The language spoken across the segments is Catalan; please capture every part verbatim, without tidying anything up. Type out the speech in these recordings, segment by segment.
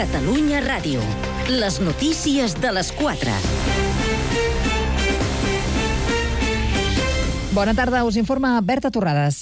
Catalunya Ràdio. Les notícies de les quatre. Bona tarda, us informa Berta Torrades.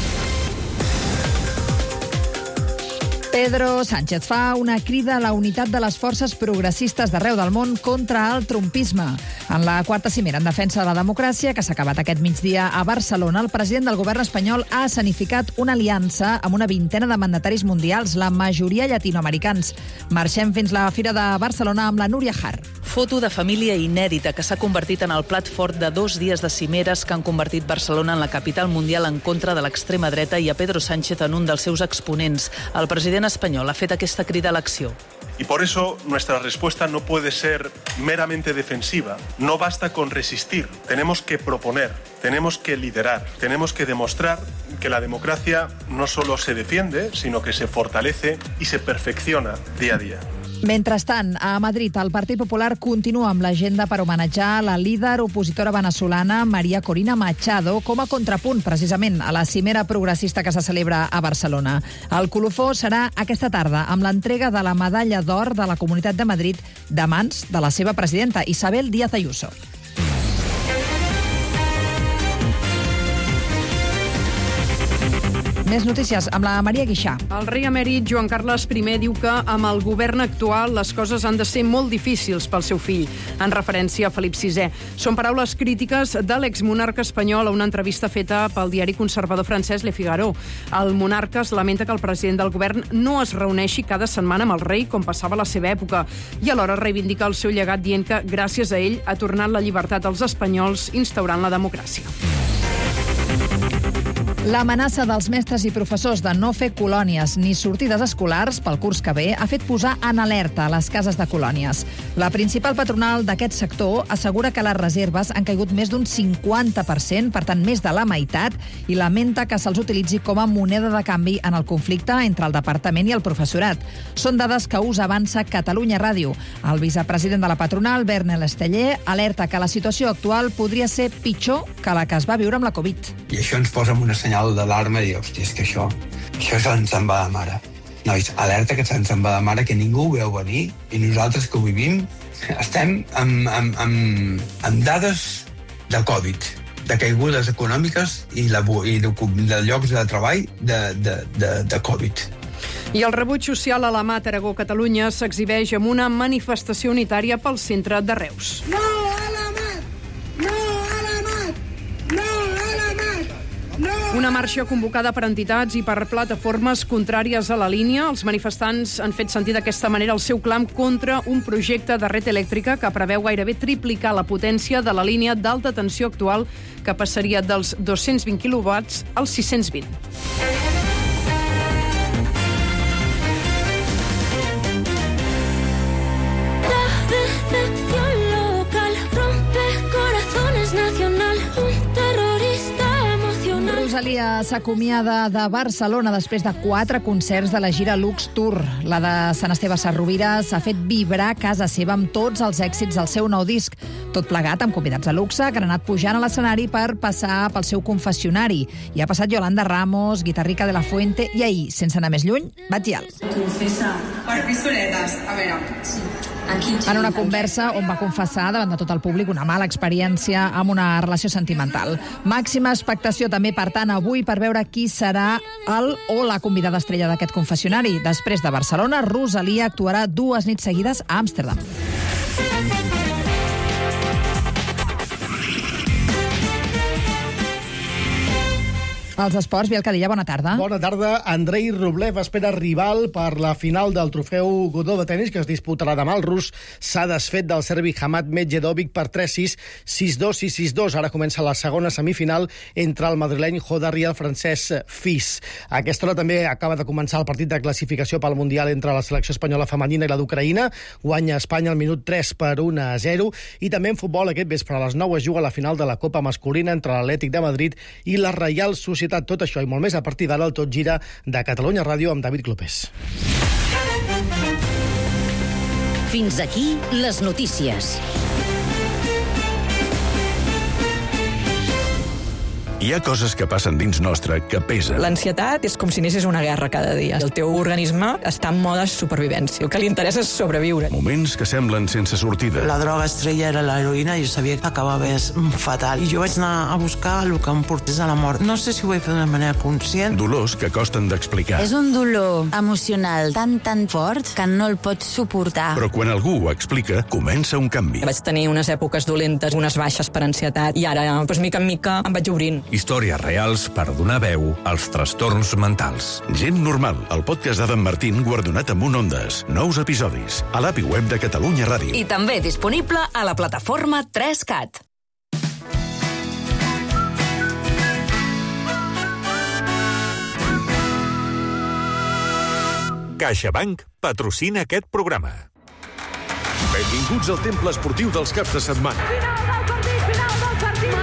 Pedro Sánchez fa una crida a la unitat de les forces progressistes d'arreu del món contra el trumpisme. En la quarta cimera en defensa de la democràcia, que s'ha acabat aquest migdia a Barcelona, el president del govern espanyol ha escenificat una aliança amb una vintena de mandataris mundials, la majoria llatinoamericans. Marxem fins la Fira de Barcelona amb la Núria Har. Foto de família inèdita que s'ha convertit en el plat fort de dos dies de cimeres que han convertit Barcelona en la capital mundial en contra de l'extrema dreta i a Pedro Sánchez en un dels seus exponents. El president espanyol ha fet aquesta crida a l'acció. Y por eso nuestra respuesta no puede ser meramente defensiva. No basta con resistir. Tenemos que proponer, tenemos que liderar, tenemos que demostrar que la democracia no solo se defiende, sino que se fortalece y se perfecciona día a día. Mentrestant, a Madrid, el Partit Popular continua amb l'agenda per homenatjar la líder opositora venezolana María Corina Machado com a contrapunt, precisament, a la cimera progressista que se celebra a Barcelona. El colofó serà aquesta tarda amb l'entrega de la medalla d'or de la Comunitat de Madrid de mans de la seva presidenta, Isabel Díaz Ayuso. Més notícies amb la Maria Guixà. El rei emèrit Joan Carles primer diu que amb el govern actual les coses han de ser molt difícils pel seu fill, en referència a Felip sisè. Són paraules crítiques de l'exmonarca espanyol a una entrevista feta pel diari conservador francès Le Figaro. El monarca es lamenta que el president del govern no es reuneixi cada setmana amb el rei com passava a la seva època i alhora reivindica el seu llegat dient que gràcies a ell ha tornat la llibertat als espanyols instaurant la democràcia. L'amenaça dels mestres i professors de no fer colònies ni sortides escolars pel curs que ve ha fet posar en alerta a les cases de colònies. La principal patronal d'aquest sector assegura que les reserves han caigut més d'un cinquanta per cent, per tant més de la meitat, i lamenta que se'ls utilitzi com a moneda de canvi en el conflicte entre el departament i el professorat. Són dades que us avança Catalunya Ràdio. El vicepresident de la patronal, Bernel Esteller, alerta que la situació actual podria ser pitjor que la que es va viure amb la Covid. I això ens posa en una senyal d'alarma i dir, hòstia, és que això, això se'ns en va de mare. Nois, alerta que se'ns en va de mare, que ningú ho veu venir, i nosaltres que ho vivim estem amb, amb, amb, amb dades de Covid, de caigudes econòmiques i, la, i de, de llocs de treball de, de, de, de Covid. I el rebuig social a la Mat Aragó Catalunya s'exhibeix amb una manifestació unitària pel centre de Reus. No a la Mat! No a la Mat! No a la Mat! No! Una marxa convocada per entitats i per plataformes contràries a la línia. Els manifestants han fet sentir d'aquesta manera el seu clam contra un projecte de red elèctrica que preveu gairebé triplicar la potència de la línia d'alta tensió actual, que passaria dels dos-cents vint quilowatts als sis-cents vint. Rosalia s'acomiada de Barcelona després de quatre concerts de la gira Lux Tour. La de Sant Esteve Sarrovira s'ha fet vibrar casa seva amb tots els èxits del seu nou disc. Tot plegat amb convidats de luxe que han anat pujant a l'escenari per passar pel seu confessionari. Hi ha passat Yolanda Ramos, Guitarrica de la Fuente i ahir, sense anar més lluny, Batlle. Confessa per pistoletes. A veure, sí. En una conversa on va confessar davant de tot el públic una mala experiència amb una relació sentimental. Màxima expectació també, per tant, avui per veure qui serà el o la convidada estrella d'aquest confessionari. Després de Barcelona, Rosalia actuarà dues nits seguides a Amsterdam. Els esports, Biel Cadilla, bona tarda. Bona tarda. Andrei Rublev espera rival per la final del trofeu Godó de tenis que es disputarà demà. El rus s'ha desfet del serbi Hamad Medjedovic per tres sis, sis dos i sis dos. Ara comença la segona semifinal entre el madrileny Hodar i el francès Fis. A aquesta hora també acaba de començar el partit de classificació pel Mundial entre la selecció espanyola femenina i la d'Ucraïna. Guanya Espanya al minut tres per un a zero. I també en futbol aquest vespre a les nou es juga la final de la Copa masculina entre l'Atlètic de Madrid i la Reial Societat. Tot això i molt més a partir d'ara el Tot Gira de Catalunya Ràdio amb David Clopés. Fins aquí les notícies. Hi ha coses que passen dins nostre que pesen. L'ansietat és com si anessis a una guerra cada dia. El teu organisme està en mode supervivència. El que li interessa és sobreviure. Moments que semblen sense sortida. La droga estrella era l'heroïna i jo sabia que acabava fatal. I jo vaig anar a buscar el que em portés a la mort. No sé si ho vaig fer d'una manera conscient. Dolors que costen d'explicar. És un dolor emocional tan, tan fort que no el pots suportar. Però quan algú ho explica, comença un canvi. Vaig tenir unes èpoques dolentes, unes baixes per ansietat, i ara, doncs, mica en mica, em vaig obrint. Històries reals per donar veu als trastorns mentals. Gent normal, el podcast d'Adam Martín guardonat amb un Ondes. Nous episodis a l'app i web de Catalunya Ràdio. I també disponible a la plataforma tres cat. CaixaBank patrocina aquest programa. Benvinguts al temple esportiu dels caps de setmana. Final del partit, final del partit!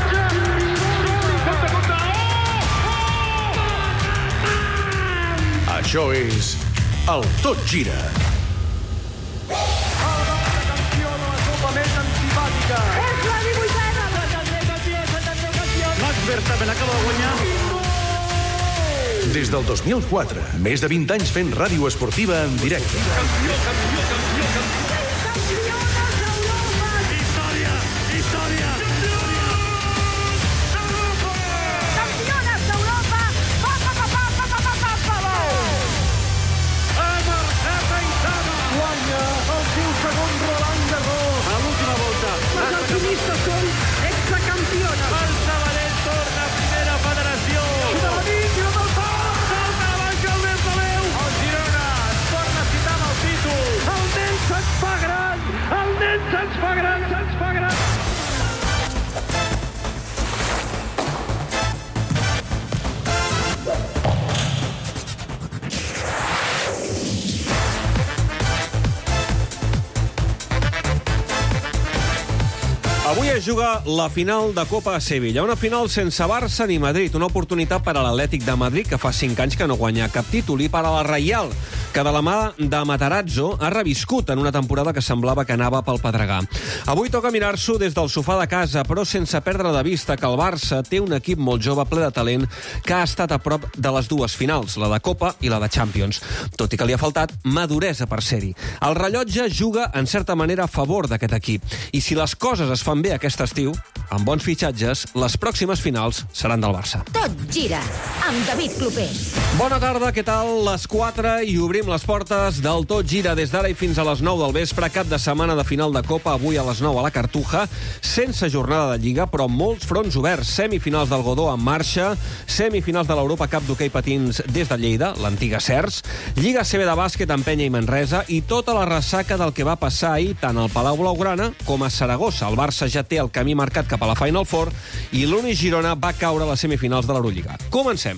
Això és el Tot Gira. El nostre campió de la Copa més antipàtica. És la divuitena. Max Verstappen acaba de guanyar. Des del dos mil quatre, més de vint anys fent ràdio esportiva en directe. Campió, campió, campió, campió. Campiones d'Europa. Història, història. Campiones d'Europa. Pa, pa, pa, pa, pa, pa, pa, pa, pa, pa. Emergeta Isana. Guanya el seu segon Roland Garros. A l'última volta. Les alpinistes són exacampiones. El Sabadell torna a primera federació. De la nit i del pal. Salta la banca el més de l'Eu. El Girona es torna a citar amb el títol. El nen se'ns fa gran. El nen se'ns fa gran. Se'ns fa gran. Avui es juga la final de Copa a Sevilla, una final sense Barça ni Madrid, una oportunitat per a l'Atlètic de Madrid, que fa cinc anys que no guanya cap títol, i per a la Reial, que de la mà de Matarazzo ha reviscut en una temporada que semblava que anava pel pedregar. Avui toca mirar-s'ho des del sofà de casa, però sense perdre de vista que el Barça té un equip molt jove, ple de talent, que ha estat a prop de les dues finals, la de Copa i la de Champions, tot i que li ha faltat maduresa per ser-hi. El rellotge juga, en certa manera, a favor d'aquest equip, i si les coses es fan bé aquest estiu, amb bons fitxatges, les pròximes finals seran del Barça. Tot gira amb David Clopés. Bona tarda, què tal? Les quatre i obrim les portes del Tot Gira des d'ara i fins a les nou del vespre, cap de setmana de final de Copa, avui a les nou a la Cartuja, sense jornada de Lliga, però molts fronts oberts, semifinals del Godó en marxa, semifinals de l'Europa Cup d'hoquei patins des de Lleida, l'antiga Cers, Lliga C B de bàsquet en Penya i Manresa, i tota la ressaca del que va passar ahir tant al Palau Blaugrana com a Saragossa. El Barça ja té el camí marcat cap a la Final Four i l'Uni Girona va caure a les semifinals de l'Eurolliga. Comencem.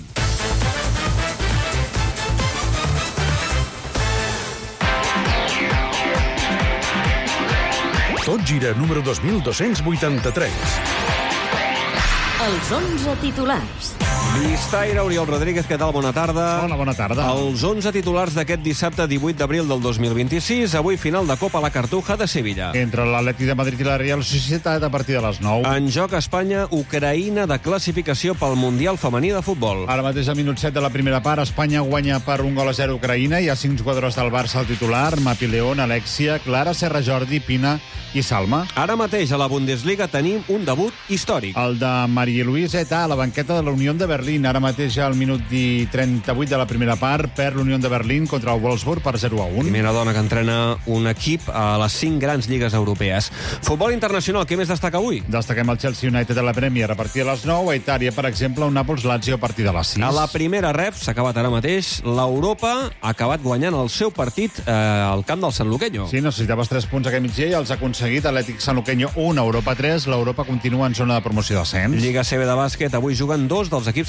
Tot Gira número dos mil dos-cents vuitanta-tres. Els onze titulars. Llistaire, Oriol Rodríguez, què tal? Bona tarda. Hola, bona tarda. Els onze titulars d'aquest dissabte divuit d'abril del dos mil vint-i-sis, avui final de Copa a la Cartuja de Sevilla. Entre l'Atlètic de Madrid i la Real Societat a partir de les nou. En joc Espanya-Ucraïna de classificació pel Mundial Femení de Futbol. Ara mateix al minut set de la primera part, Espanya guanya per un gol a zero Ucraïna. Hi ha cinc jugadors del Barça al titular: Mapi León, Alexia, Clara, Serra Jordi, Pina i Salma. Ara mateix a la Bundesliga tenim un debut històric. El de Maria Luisa Eta a la banqueta de la Unió de Berlín. Ara mateix al minut trenta-vuit de la primera part perd l'Unió de Berlín contra el Wolfsburg per zero a un. Primera dona que entrena un equip a les cinc grans lligues europees. Futbol internacional, què més destaca avui? Destaquem el Chelsea United a la Premier a partir de les nou, a Itàlia, per exemple, un Nàpols-Lazio a partir de les sis. A la primera ref, s'ha acabat ara mateix, l'Europa ha acabat guanyant el seu partit eh, al camp del Sanluqueño. Sí, necessitaves tres punts aquest migdia i els ha aconseguit. Atlètic Sanluqueño un, Europa tres. L'Europa continua en zona de promoció d'ascens. Lliga C B de bàsquet, avui juguen dos dels equips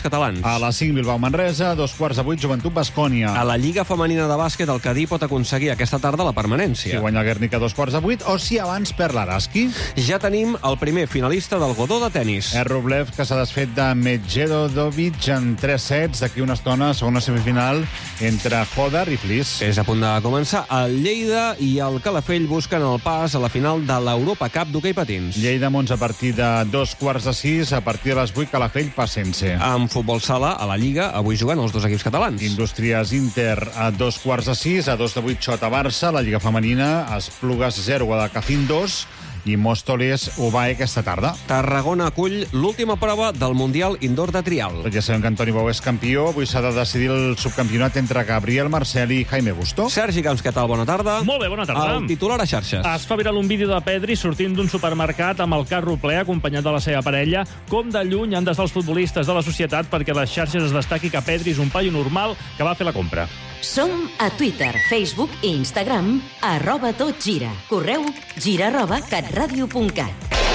catalans. A les cinc, Bilbao-Manresa, a dos quarts de vuit, Joventut-Bascònia. A la Lliga Femenina de Bàsquet, el Cadí pot aconseguir aquesta tarda la permanència. Si guanya el Guernica a dos quarts de vuit, o si abans perd l'Araski. Ja tenim el primer finalista del Godó de tennis. Er Rublev, que s'ha desfet de Medvedovic en tres sets. D'aquí una estona, segona semifinal entre Hodar i Flis. És a punt de començar. El Lleida i el Calafell busquen el pas a la final de l'Europa Cup d'hoquei patins. Lleida-Mons a partir de dos quarts de sis, a partir de les vuit, Calafell Passense. En futbol sala, a la Lliga, avui juguen els dos equips catalans. Indústries Inter a dos quarts de sis, a dos de vuit, Xota Barça, la Lliga Femenina, Esplugues zero, Guadalcacín dos, i Móstoles Ubae aquesta tarda. Tarragona acull l'última prova del Mundial Indoor de Trial. Ja sabem que Antoni Bou és campió. Avui s'ha de decidir el subcampionat entre Gabriel Marcel i Jaime Busto. Sergi Camps, què tal? Bona tarda. Molt bé, bona tarda. El titular a xarxes. Es fa viral un vídeo de Pedri sortint d'un supermercat amb el carro ple, acompanyat de la seva parella. Com de lluny han d'estar els futbolistes de la societat perquè a les xarxes es destaqui que Pedri és un paio normal que va fer la compra. Som a Twitter, Facebook i Instagram, arroba tot gira. Correu gira arroba catradio punt cat.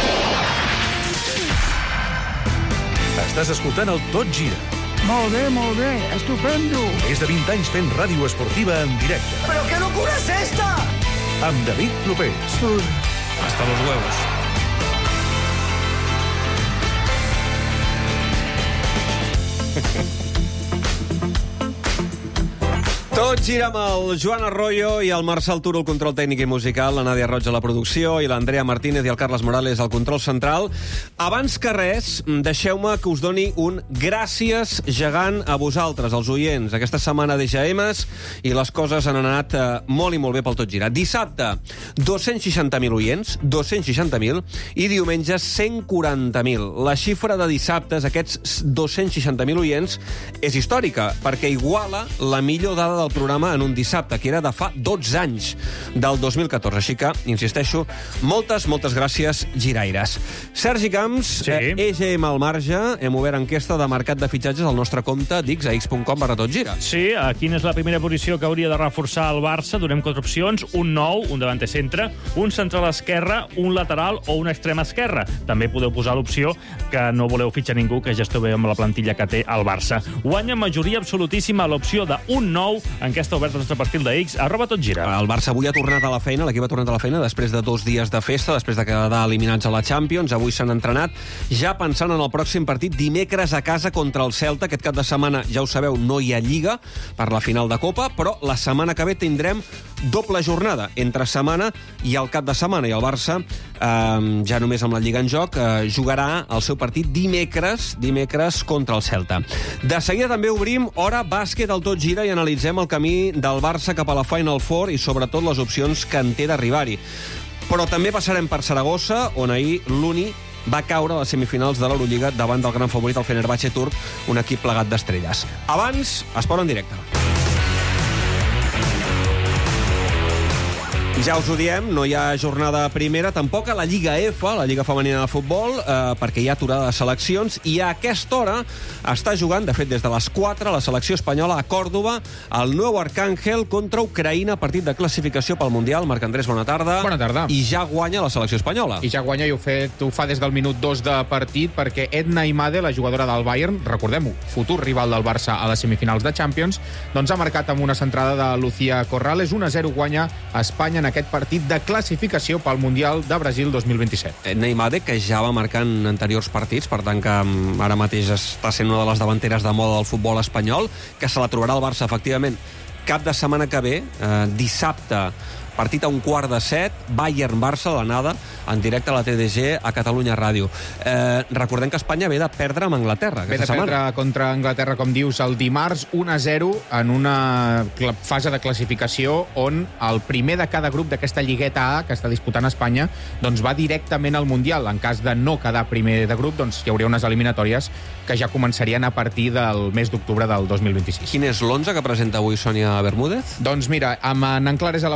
Estàs escoltant el Tot Gira. Molt bé, molt bé, estupendo. Més de vint anys fent ràdio esportiva en directe. Però què locura és esta? Amb David Clopés. Hasta los huevos. Tot gira amb el Joan Arroyo i el Marçal Turo, el control tècnic i musical, la Nàdia Roig a la producció i l'Andrea Martínez i el Carles Morales al control central. Abans que res, deixeu-me que us doni un gràcies gegant a vosaltres, els oients. Aquesta setmana de G Ms i les coses han anat eh, molt i molt bé pel Tot Gira. Dissabte, dos-cents seixanta mil oients, dos-cents seixanta mil, i diumenge cent quaranta mil. La xifra de dissabtes, aquests dos-cents seixanta mil oients, és històrica, perquè iguala la millor dada del programa en un dissabte, que era de fa dotze anys, del dos mil catorze. Així que, insisteixo, moltes, moltes gràcies, giraires. Sergi Camps, sí. eh, E G M al marge, hem obert enquesta de mercat de fitxatges al nostre compte dix a x punt com barra tot gira. Sí, a quina és la primera posició que hauria de reforçar el Barça? Donem quatre opcions, un nou, un davanter centre, un central esquerre, un lateral o un extrem esquerre. També podeu posar l'opció que no voleu fitxar ningú, que ja esteu bé amb la plantilla que té el Barça. Guanya majoria absolutíssima l'opció d'un nou, enquesta oberta al nostre perfil de X, arroba tot gira. El Barça avui ha tornat a la feina, l'equip ha tornat a la feina després de dos dies de festa, després de quedar eliminats a la Champions. Avui s'han entrenat, ja pensant en el pròxim partit dimecres a casa contra el Celta. Aquest cap de setmana, ja ho sabeu, no hi ha Lliga per la final de Copa, però la setmana que ve tindrem doble jornada, entre setmana i el cap de setmana, i el Barça, eh, ja només amb la Lliga en joc, eh, jugarà el seu partit dimecres, dimecres contra el Celta. De seguida també obrim hora bàsquet al Tot Gira i analitzem el camí del Barça cap a la Final Four i sobretot les opcions que en té d'arribar-hi. Però també passarem per Saragossa, on ahir l'Uni va caure a les semifinals de l'Eurolliga davant del gran favorit, el Fenerbahçe turc, un equip plegat d'estrelles. Abans, esport en directe. Ja us ho diem, no hi ha jornada primera, tampoc a la Lliga F, la Lliga Femenina de Futbol, eh, perquè hi ha aturada de seleccions, i a aquesta hora està jugant, de fet des de les quatre, la selecció espanyola a Còrdova, el nou Arcàngel contra Ucraïna, partit de classificació pel Mundial. Marc Andrés, bona tarda. Bona tarda. I ja guanya la selecció espanyola. I ja guanya, i ho, fet, ho fa des del minut dos de partit, perquè Edna Imade, la jugadora del Bayern, recordem-ho, futur rival del Barça a les semifinals de Champions, doncs ha marcat amb una centrada de Lucía Corrales. un a zero guanya a Espanya en aquest partit de classificació pel Mundial de Brasil dos mil vint-i-set. Edna Imade, que ja va marcar en anteriors partits, per tant que ara mateix està sent una de les davanteres de moda del futbol espanyol, que se la trobarà el Barça, efectivament, cap de setmana que ve, eh, dissabte, partit a un quart de set, Bayern-Barça, l'anada, en directe a la T D G, a Catalunya Ràdio. Eh, recordem que Espanya ve de perdre amb Anglaterra Ve aquesta de setmana. perdre contra Anglaterra, com dius, el dimarts, un a zero, en una cl- fase de classificació on el primer de cada grup d'aquesta lligueta A, que està disputant Espanya, doncs va directament al Mundial. En cas de no quedar primer de grup, doncs hi hauria unes eliminatòries que ja començarien a partir del mes d'octubre del dos mil vint-i-sis. Quin és l'onze que presenta avui Sònia Bermúdez? Doncs mira, amb en Anclares a la porteria,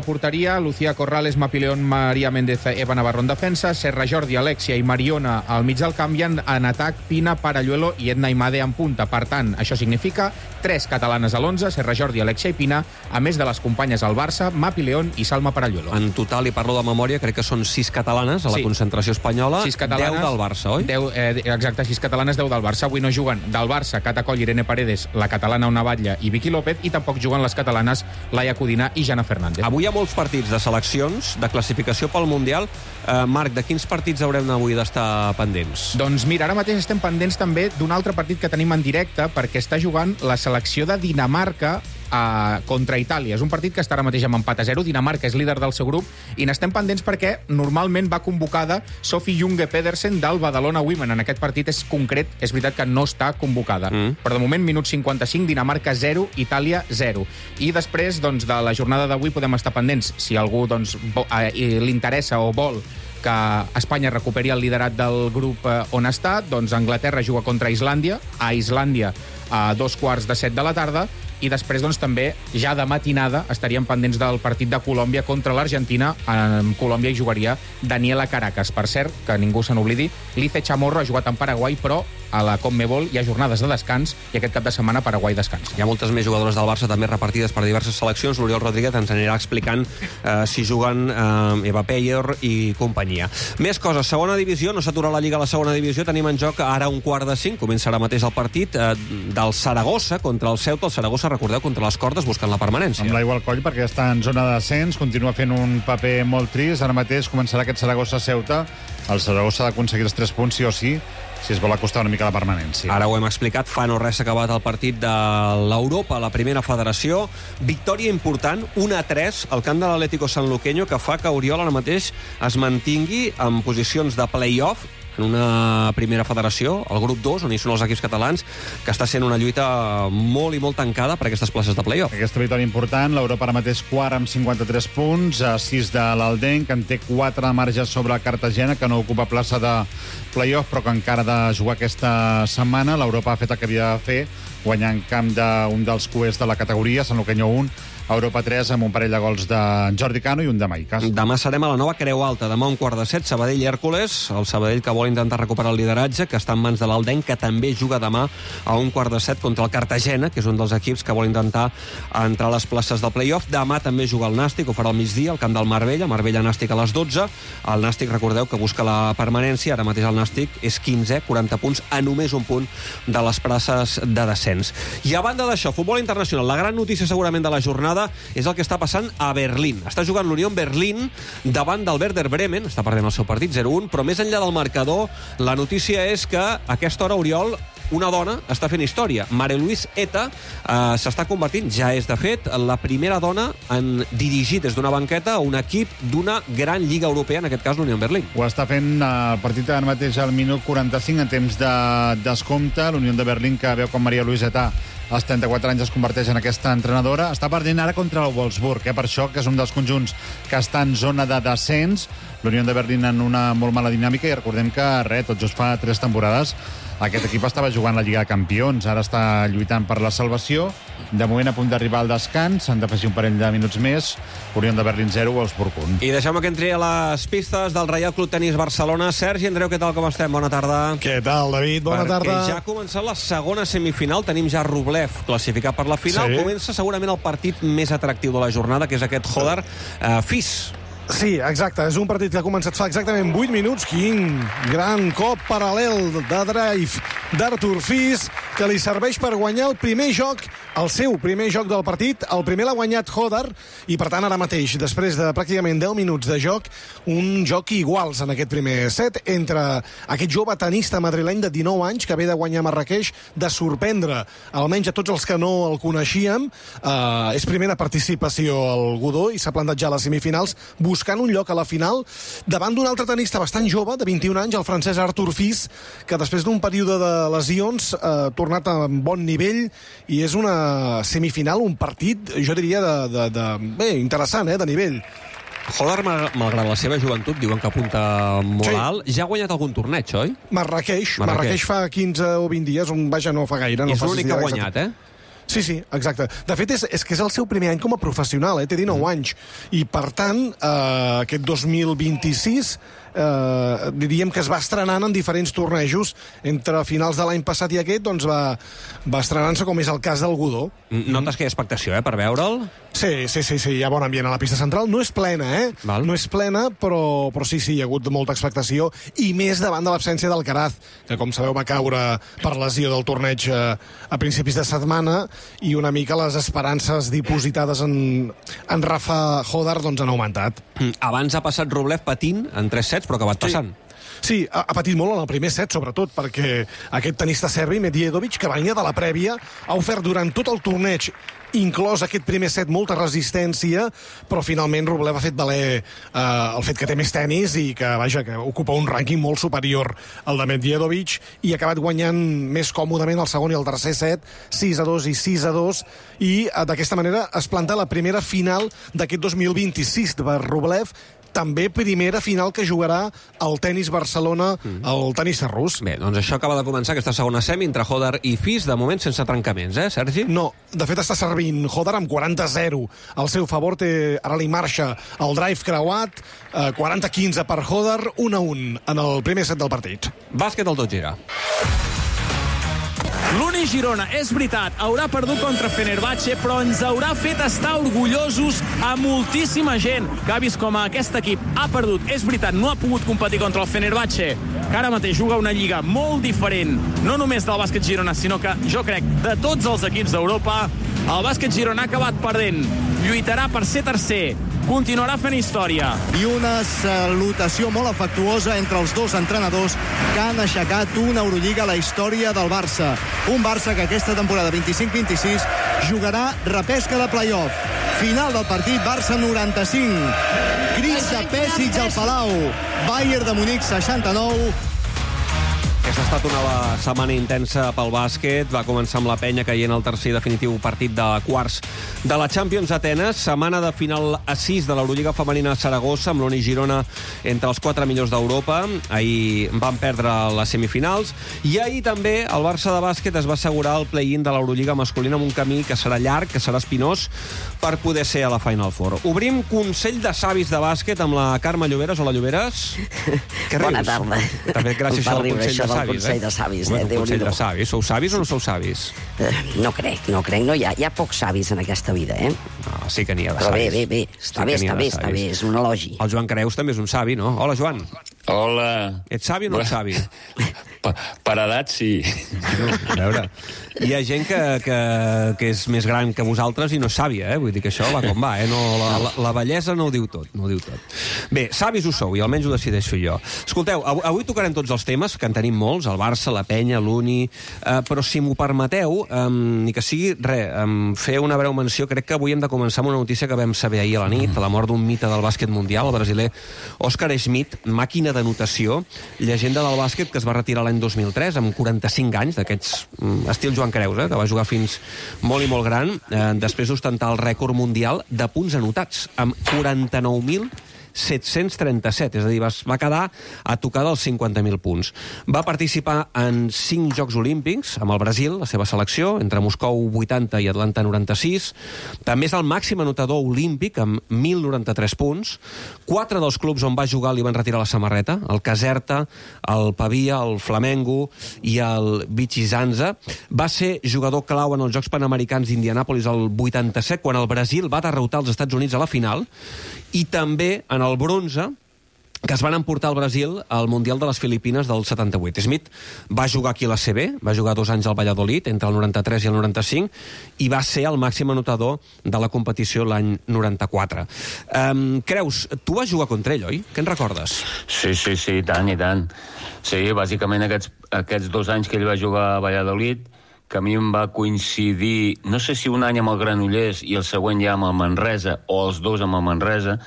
Itàlia, Lucía Corrales, Mapileón, María Méndez, Eva Navarro en defensa, Serra Jordi, Alexia i Mariona al mig del camp, i en, en atac Pina, Paralluelo i Edna Imade en punta. Per tant, això significa tres catalanes a l'onze, Serra Jordi, Alexia i Pina, a més de les companyes al Barça, Mapileón i Salma Paralluelo. En total, i parlo de memòria, crec que són sis catalanes a la Sí. concentració espanyola, sis catalanes, deu del Barça, oi? deu, eh, exacte, sis catalanes, deu del Barça. Avui no juguen del Barça, Cata Coll, Irene Paredes, la catalana Ona Batlle i Vicky López, i tampoc juguen les catalanes Laia Codina i Jana Fernández. Avui hi ha molts partits de seleccions, de classificació pel Mundial. Eh, Marc, de quins partits haurem avui d'estar pendents? Doncs mira, ara mateix estem pendents també d'un altre partit que tenim en directe, perquè està jugant la selecció de Dinamarca Uh, contra Itàlia. És un partit que està ara mateix amb empat a zero. Dinamarca és líder del seu grup i n'estem pendents perquè normalment va convocada Sofie Junge Pedersen del Badalona Women. En aquest partit és concret, és veritat que no està convocada. Mm. Però de moment, minut cinquanta-cinc, Dinamarca zero, Itàlia zero. I després, doncs, de la jornada d'avui podem estar pendents. Si algú doncs, uh, li interessa o vol que Espanya recuperi el liderat del grup eh, on està, doncs Anglaterra juga contra Islàndia, a Islàndia a dos quarts de set de la tarda, i després doncs, també, ja de matinada, estaríem pendents del partit de Colòmbia contra l'Argentina. En Colòmbia hi jugaria Daniela Caracas. Per cert, que ningú se n'oblidi, Lice Chamorro ha jugat en Paraguai, però a la Conmebol hi ha jornades de descans i aquest cap de setmana Paraguai descansa. Hi ha moltes més jugadores del Barça també repartides per diverses seleccions. L'Oriol Rodríguez ens anirà explicant eh, si juguen eh, Eva Peyer i companyia. Més coses. Segona divisió. No s'atura la Lliga a la segona divisió. Tenim en joc ara un quart de cinc. Comença ara mateix el partit eh, del Saragossa contra el Ceuta. El Saragossa, recordeu, contra les cordes buscant la permanència. Amb l'aigua al coll perquè està en zona de descens, continua fent un paper molt trist. Ara mateix començarà aquest Saragossa-Ceuta. El Saragossa ha d'aconseguir els tres punts sí o sí, si es vol acostar una mica a la permanència. Ara ho hem explicat, fa no res s'ha acabat el partit de l'Europa, la primera federació. Victòria important, un a tres, al camp de l'Atlético Sanluqueño, que fa que Oriol ara mateix es mantingui en posicions de play-off en una primera federació, el grup dos, on hi són els equips catalans, que està sent una lluita molt i molt tancada per aquestes places de play-off. Aquesta victòria important, l'Europa ara mateix quart amb cinquanta-tres punts, a sis de l'Alden, que en té quatre marges sobre el Cartagena, que no ocupa plaça de play-off, però que encara ha de jugar aquesta setmana. L'Europa ha fet el que havia de fer, guanyant camp d'un dels cuers de la categoria, Sanluqueño un, Europa tres, amb un parell de gols de Jordi Cano i un de Maicas. Demà serem a la nova Creu Alta. Demà un quart de set, Sabadell i Hèrcules. El Sabadell que vol intentar recuperar el lideratge, que està en mans de l'Alden, que també juga demà a un quart de set contra el Cartagena, que és un dels equips que vol intentar entrar a les places del play-off. Demà també juga el Nàstic, ho farà al migdia, al camp del Marbella. Marbella-Nàstic a les dotze. El Nàstic, recordeu, que busca la permanència. Ara mateix el Nàstic és quinzè, quaranta punts, a només un punt de les places de descens. I a banda d'això, futbol internacional. La gran notícia segurament de la jornada és el que està passant a Berlín. Està jugant l'Unió Berlín davant del Werder Bremen, està perdent el seu partit zero a un, però més enllà del marcador, la notícia és que a aquesta hora, Oriol, una dona està fent història. Marie-Louise Eta eh, s'està convertint, ja és de fet, la primera dona en dirigir des d'una banqueta a un equip d'una gran lliga europea, en aquest cas l'Unió Berlín. Ho està fent el partit ara mateix al minut quaranta-cinc en temps de descompte. L'Unió de Berlín, que veu com Marie-Louise Eta als trenta-quatre anys es converteix en aquesta entrenadora. Està perdent ara contra el Wolfsburg, eh? Per això que és un dels conjunts que està en zona de descens. L'Unió de Berlín en una molt mala dinàmica, i recordem que, res, tot just fa tres temporades aquest equip estava jugant la Lliga de Campions, ara està lluitant per la salvació. De moment a punt d'arribar al descans, s'han d'afegir un parell de minuts més. Unió de Berlín zero, Wolfsburg un. I deixeu-me que entri a les pistes del Reial Club Tenis Barcelona. Sergi Andreu, què tal, com estem? Bona tarda. Què tal, David? Bona Perquè tarda. ja ha començat la segona semifinal. Tenim ja Rublev classificat per la final. Sí. Comença segurament el partit més atractiu de la jornada, que és aquest Hodar eh, Fis. Sí, exacte. És un partit que ha començat fa exactament vuit minuts. Quin gran cop paral·lel de drive d'Artur Fis, que li serveix per guanyar el primer joc, el seu primer joc del partit. El primer l'ha guanyat Hodar, i per tant ara mateix, després de pràcticament deu minuts de joc, un joc iguals en aquest primer set entre aquest jove tenista madrileny de dinou anys que ve de guanyar Marrakeix, de sorprendre almenys a tots els que no el coneixíem. Uh, és primera participació al Godó i s'ha plantat ja a les semifinals, buscant un lloc a la final davant d'un altre tenista bastant jove, de vint-i-un anys, el francès Artur Fis, que després d'un període de lesions ha eh, tornat a bon nivell, i és una semifinal, un partit, jo diria, de, de, de, bé, interessant, eh, de nivell. Hodar, malgrat la seva joventut, diuen que apunta molt Sí. alt. Ja ha guanyat algun torneig, oi? Marrakeix, Marrakeix. Marrakeix fa quinze o vint dies, on, vaja, no fa gaire. No És fa sis l'únic que ha dies, guanyat, exacte. eh? Sí, sí, exacte. De fet, és, és que és el seu primer any com a professional, eh? Té dinou mm. anys. I, per tant, eh, aquest dos mil vint-i-sis eh, diríem que es va estrenant en diferents tornejos. Entre finals de l'any passat i aquest, doncs va, va estrenant-se, com és el cas del Godó. Notes que hi ha expectació, eh, per veure'l? Sí, sí, sí, sí, hi ha bon ambient a la pista central. No és plena, eh? Val. No és plena, però, però sí, sí, hi ha hagut molta expectació, i més davant de l'absència d'Alcaraz, que, com sabeu, va caure per lesió del torneig eh, a principis de setmana, i una mica les esperances dipositades en, en Rafa Hodar doncs, han augmentat. Abans ha passat Rublev patint en tres sets, però ha acabat passant. Sí. Sí, ha, ha patit molt en el primer set, sobretot, perquè aquest tenista serbi, Medjedovic, que venia de la prèvia, ha ofert durant tot el torneig, inclòs aquest primer set, molta resistència, però finalment Rublev ha fet valer eh, el fet que té més tenis i que, vaja, que ocupa un rànquing molt superior al de Medjedovic, i ha acabat guanyant més còmodament el segon i el tercer set, sis a dos i sis a dos, i eh, d'aquesta manera es planta la primera final d'aquest dos mil vint-i-sis per Rublev, també primera final que jugarà al tenis Barcelona, el tenista rus. Bé, doncs això acaba de començar, aquesta segona semi entre Hodar i Fis, de moment sense trencaments, eh, Sergi? No, de fet està servint Hodar amb quaranta a zero al seu favor, té ara li marxa el drive creuat, eh, quaranta a quinze per Hodar, un a un en el primer set del partit. Bàsquet al Tot Gira. L'Uni Girona, és veritat, haurà perdut contra Fenerbahçe, però ens haurà fet estar orgullosos a moltíssima gent que ha vist com aquest equip ha perdut. És veritat, no ha pogut competir contra el Fenerbahçe, que ara mateix juga una lliga molt diferent, no només del bàsquet Girona, sinó que jo crec de tots els equips d'Europa. El bàsquet Girona ha acabat perdent, lluitarà per ser tercer, continuarà fent història. I una salutació molt afectuosa entre els dos entrenadors que han aixecat una Eurolliga a la història del Barça. Un Barça que aquesta temporada vint-i-cinc vint-i-sis jugarà repesca de play-off. Final del partit, Barça noranta-cinc. Crits de Pesic al Palau. Bayern de Munic seixanta-nou. Aquesta ha estat una setmana intensa pel bàsquet. Va començar amb la Penya caient el tercer i definitiu partit de quarts de la Champions a Atenes. Setmana de final a sis de l'Eurolliga femenina a Saragossa, amb l'Uni Girona entre els quatre millors d'Europa. Ahir van perdre les semifinals. I ahir també el Barça de bàsquet es va assegurar el play-in de l'Eurolliga masculina amb un camí que serà llarg, que serà espinós, per poder ser a la Final Four. Obrim Consell de Savis de bàsquet amb la Carme Lloberes. Hola, Lloberes. Què rius? Bona tarda. També gràcies al Consell de Savis. Consell de Savis, eh? eh? Consell de Savis. Sou savis o no sou savis? Eh, no crec, no crec. No, hi, ha, hi ha pocs savis en aquesta vida, eh? No, sí que n'hi ha de Però savis. bé, bé, bé. Està sí bé, està bé, està bé. És un elogi. El Joan Creus també és un savi, no? Hola, Joan. Hola. Ets savi o no ets savi? Per, per edat, sí. A veure, hi ha gent que, que, que és més gran que vosaltres i no és sàvia, eh? Vull dir que això va com va, eh? No, la, la, la bellesa no ho diu tot, no ho diu tot. Bé, savis ho sou, i almenys ho decideixo jo. Escolteu, avui, avui tocarem tots els temes, que en tenim molts, el Barça, la Penya, l'Uni, eh, però si m'ho permeteu, eh, ni que sigui, res, eh, fer una breu menció, crec que avui hem de començar amb una notícia que vam saber ahir a la nit, la mort d'un mite del bàsquet mundial, el brasiler Oscar Schmidt, màquina de notació, llegenda del bàsquet que es va retirar l'any dos mil tres, amb quaranta-cinc anys, d'aquests mm, estil Joan Creus, eh, que va jugar fins molt i molt gran, eh, després d'ostentar el rècord mundial de punts anotats, amb quaranta-nou mil set-cents trenta-set, és a dir, va quedar a tocar dels cinquanta mil punts. Va participar en cinc Jocs Olímpics amb el Brasil, la seva selecció, entre Moscou vuitanta i Atlanta noranta-sis. També és el màxim anotador olímpic amb mil noranta-tres punts. Quatre dels clubs on va jugar li van retirar la samarreta, el Caserta, el Pavia, el Flamengo i el Vicenza. Va ser jugador clau en els Jocs Panamericans d'Indianàpolis el vuitanta-set, quan el Brasil va derrotar els Estats Units a la final, i també en el bronze, que es van emportar al Brasil al Mundial de les Filipines del setanta-vuit. Smith va jugar aquí a la C B, va jugar dos anys al Valladolid, entre el noranta-tres i el noranta-cinc, i va ser el màxim anotador de la competició l'any noranta-quatre. Um, Creus, tu vas jugar contra ell, oi? Què en recordes? Sí, sí, sí, i tant, i tant. Sí, bàsicament aquests, aquests dos anys que ell va jugar a Valladolid, que a mi em va coincidir, no sé si un any amb el Granollers i el següent ja amb el Manresa, o els dos amb el Manresa,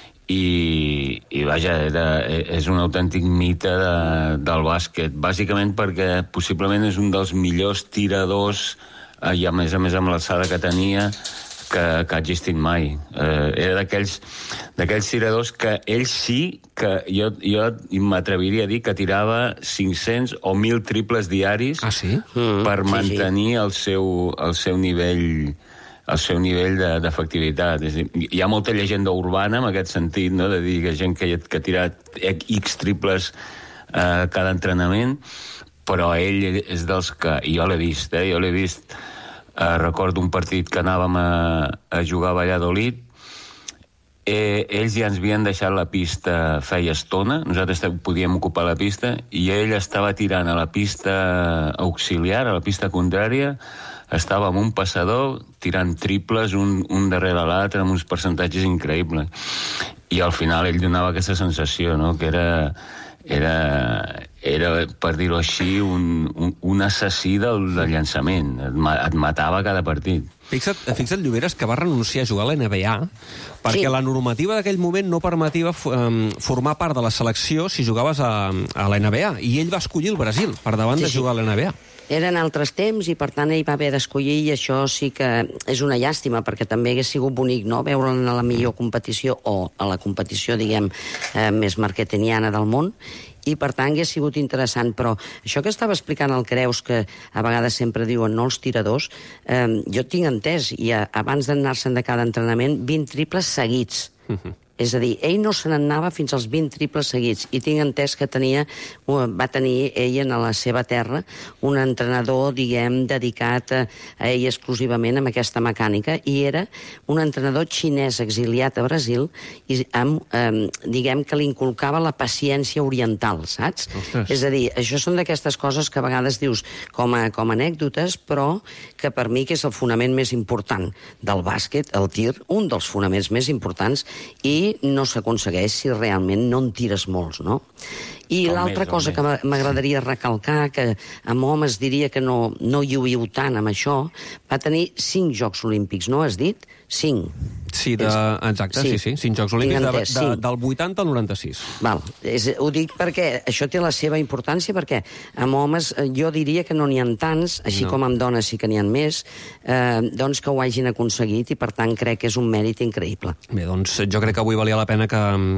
i, i vaja, era, és un autèntic mite de, del bàsquet, bàsicament perquè possiblement és un dels millors tiradors, i a més a més amb l'alçada que tenia, que, que ha existit mai. Eh, era d'aquells d'aquells tiradors que ell sí que jo, jo m'atreviria a dir que tirava cinc-cents o mil triples diaris ah, sí? per mm, mantenir sí, sí. el seu, el seu nivell el seu nivell d'efectivitat. És a dir, hi ha molta llegenda urbana en aquest sentit, no? De dir que gent que, que ha tirat X triples a eh, cada entrenament, però ell és dels que... Jo l'he vist, eh? Jo l'he vist... Eh, recordo un partit que anàvem a, a jugar a Valladolid. Eh, ells ja ens havien deixat la pista feia estona, nosaltres podíem ocupar la pista, i ell estava tirant a la pista auxiliar, a la pista contrària, estava amb un passador tirant triples un, un darrere l'altre amb uns percentatges increïbles. I al final ell donava aquesta sensació, no? Que era, era, era per dir-ho així, un, un, un assassí del, del llançament. Et, et matava cada partit. Fixa't, fixa't, Lloberes, que va renunciar a jugar a l'N B A perquè sí. La normativa d'aquell moment no permetia um, formar part de la selecció si jugaves a, a l'N B A. I ell va escollir el Brasil per davant sí, de jugar sí. a l'N B A. Eren altres temps i, per tant, ell va haver d'escollir, i això sí que és una llàstima, perquè també hagués sigut bonic, no?, veure'l a la millor competició, o a la competició, diguem, eh, més marketingiana del món, i, per tant, hagués sigut interessant. Però això que estava explicant el Creus, que a vegades sempre diuen, no, els tiradors, eh, jo tinc entès, i a, abans d'anar-se'n de cada entrenament, vint triples seguits. Uh-huh. És a dir, ell no se n'anava fins als vint triples seguits, i tinc entès que tenia, va tenir ell en la seva terra un entrenador, diguem, dedicat a, a ell exclusivament amb aquesta mecànica, i era un entrenador xinès exiliat a Brasil, i amb, eh, diguem, que li inculcava la paciència oriental, saps? Ostres. És a dir, això són d'aquestes coses que a vegades dius com a, com a anècdotes, però que per mi que és el fonament més important del bàsquet, el tir, un dels fonaments més importants, i no s'aconsegueix si realment no en tires molts, no? I l'altra cosa que m'agradaria recalcar, que amb homes diria que no, no lluïu tant amb això, va tenir cinc Jocs Olímpics, no has dit? Cinc. Sí, de, exacte, sí, sí, sí, cinc Jocs Olímpics, entès, de, de, del vuitanta al noranta-sis. Val, és, ho dic perquè això té la seva importància, perquè amb homes jo diria que no n'hi ha tants, així no. Com amb dones sí que n'hi ha més, eh, doncs que ho hagin aconseguit, i per tant crec que és un mèrit increïble. Bé, doncs jo crec que avui valia la pena que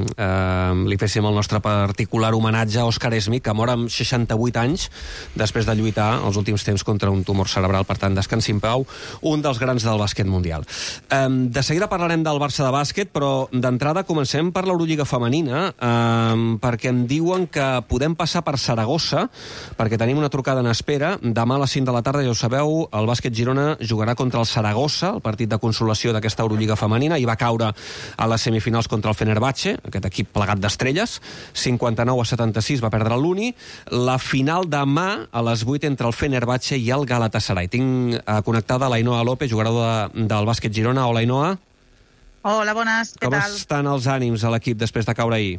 eh, li féssim el nostre particular homenatge a Òscar Esmi, que mor amb seixanta-vuit anys després de lluitar els últims temps contra un tumor cerebral. Per tant, descansi en pau, un dels grans del bàsquet mundial. Eh, de seguida parlarem del Barça de bàsquet, però d'entrada comencem per l'Eurolliga femenina, eh, perquè em diuen que podem passar per Saragossa, perquè tenim una trucada en espera. Demà a les cinc de la tarda, ja ho sabeu, el bàsquet Girona jugarà contra el Saragossa, el partit de consolació d'aquesta Eurolliga femenina, i va caure a les semifinals contra el Fenerbahce, aquest equip plegat d'estrelles, cinquanta-nou a setanta-sis va perdre l'Uni. La final demà a les vuit entre el Fenerbahce i el Galatasaray. Tinc eh, connectada l'Ainoa López, jugadora de, del bàsquet Girona. Hola, Ainoa. Hola, bones, què Com tal? Com estan els ànims a l'equip després de caure ahir?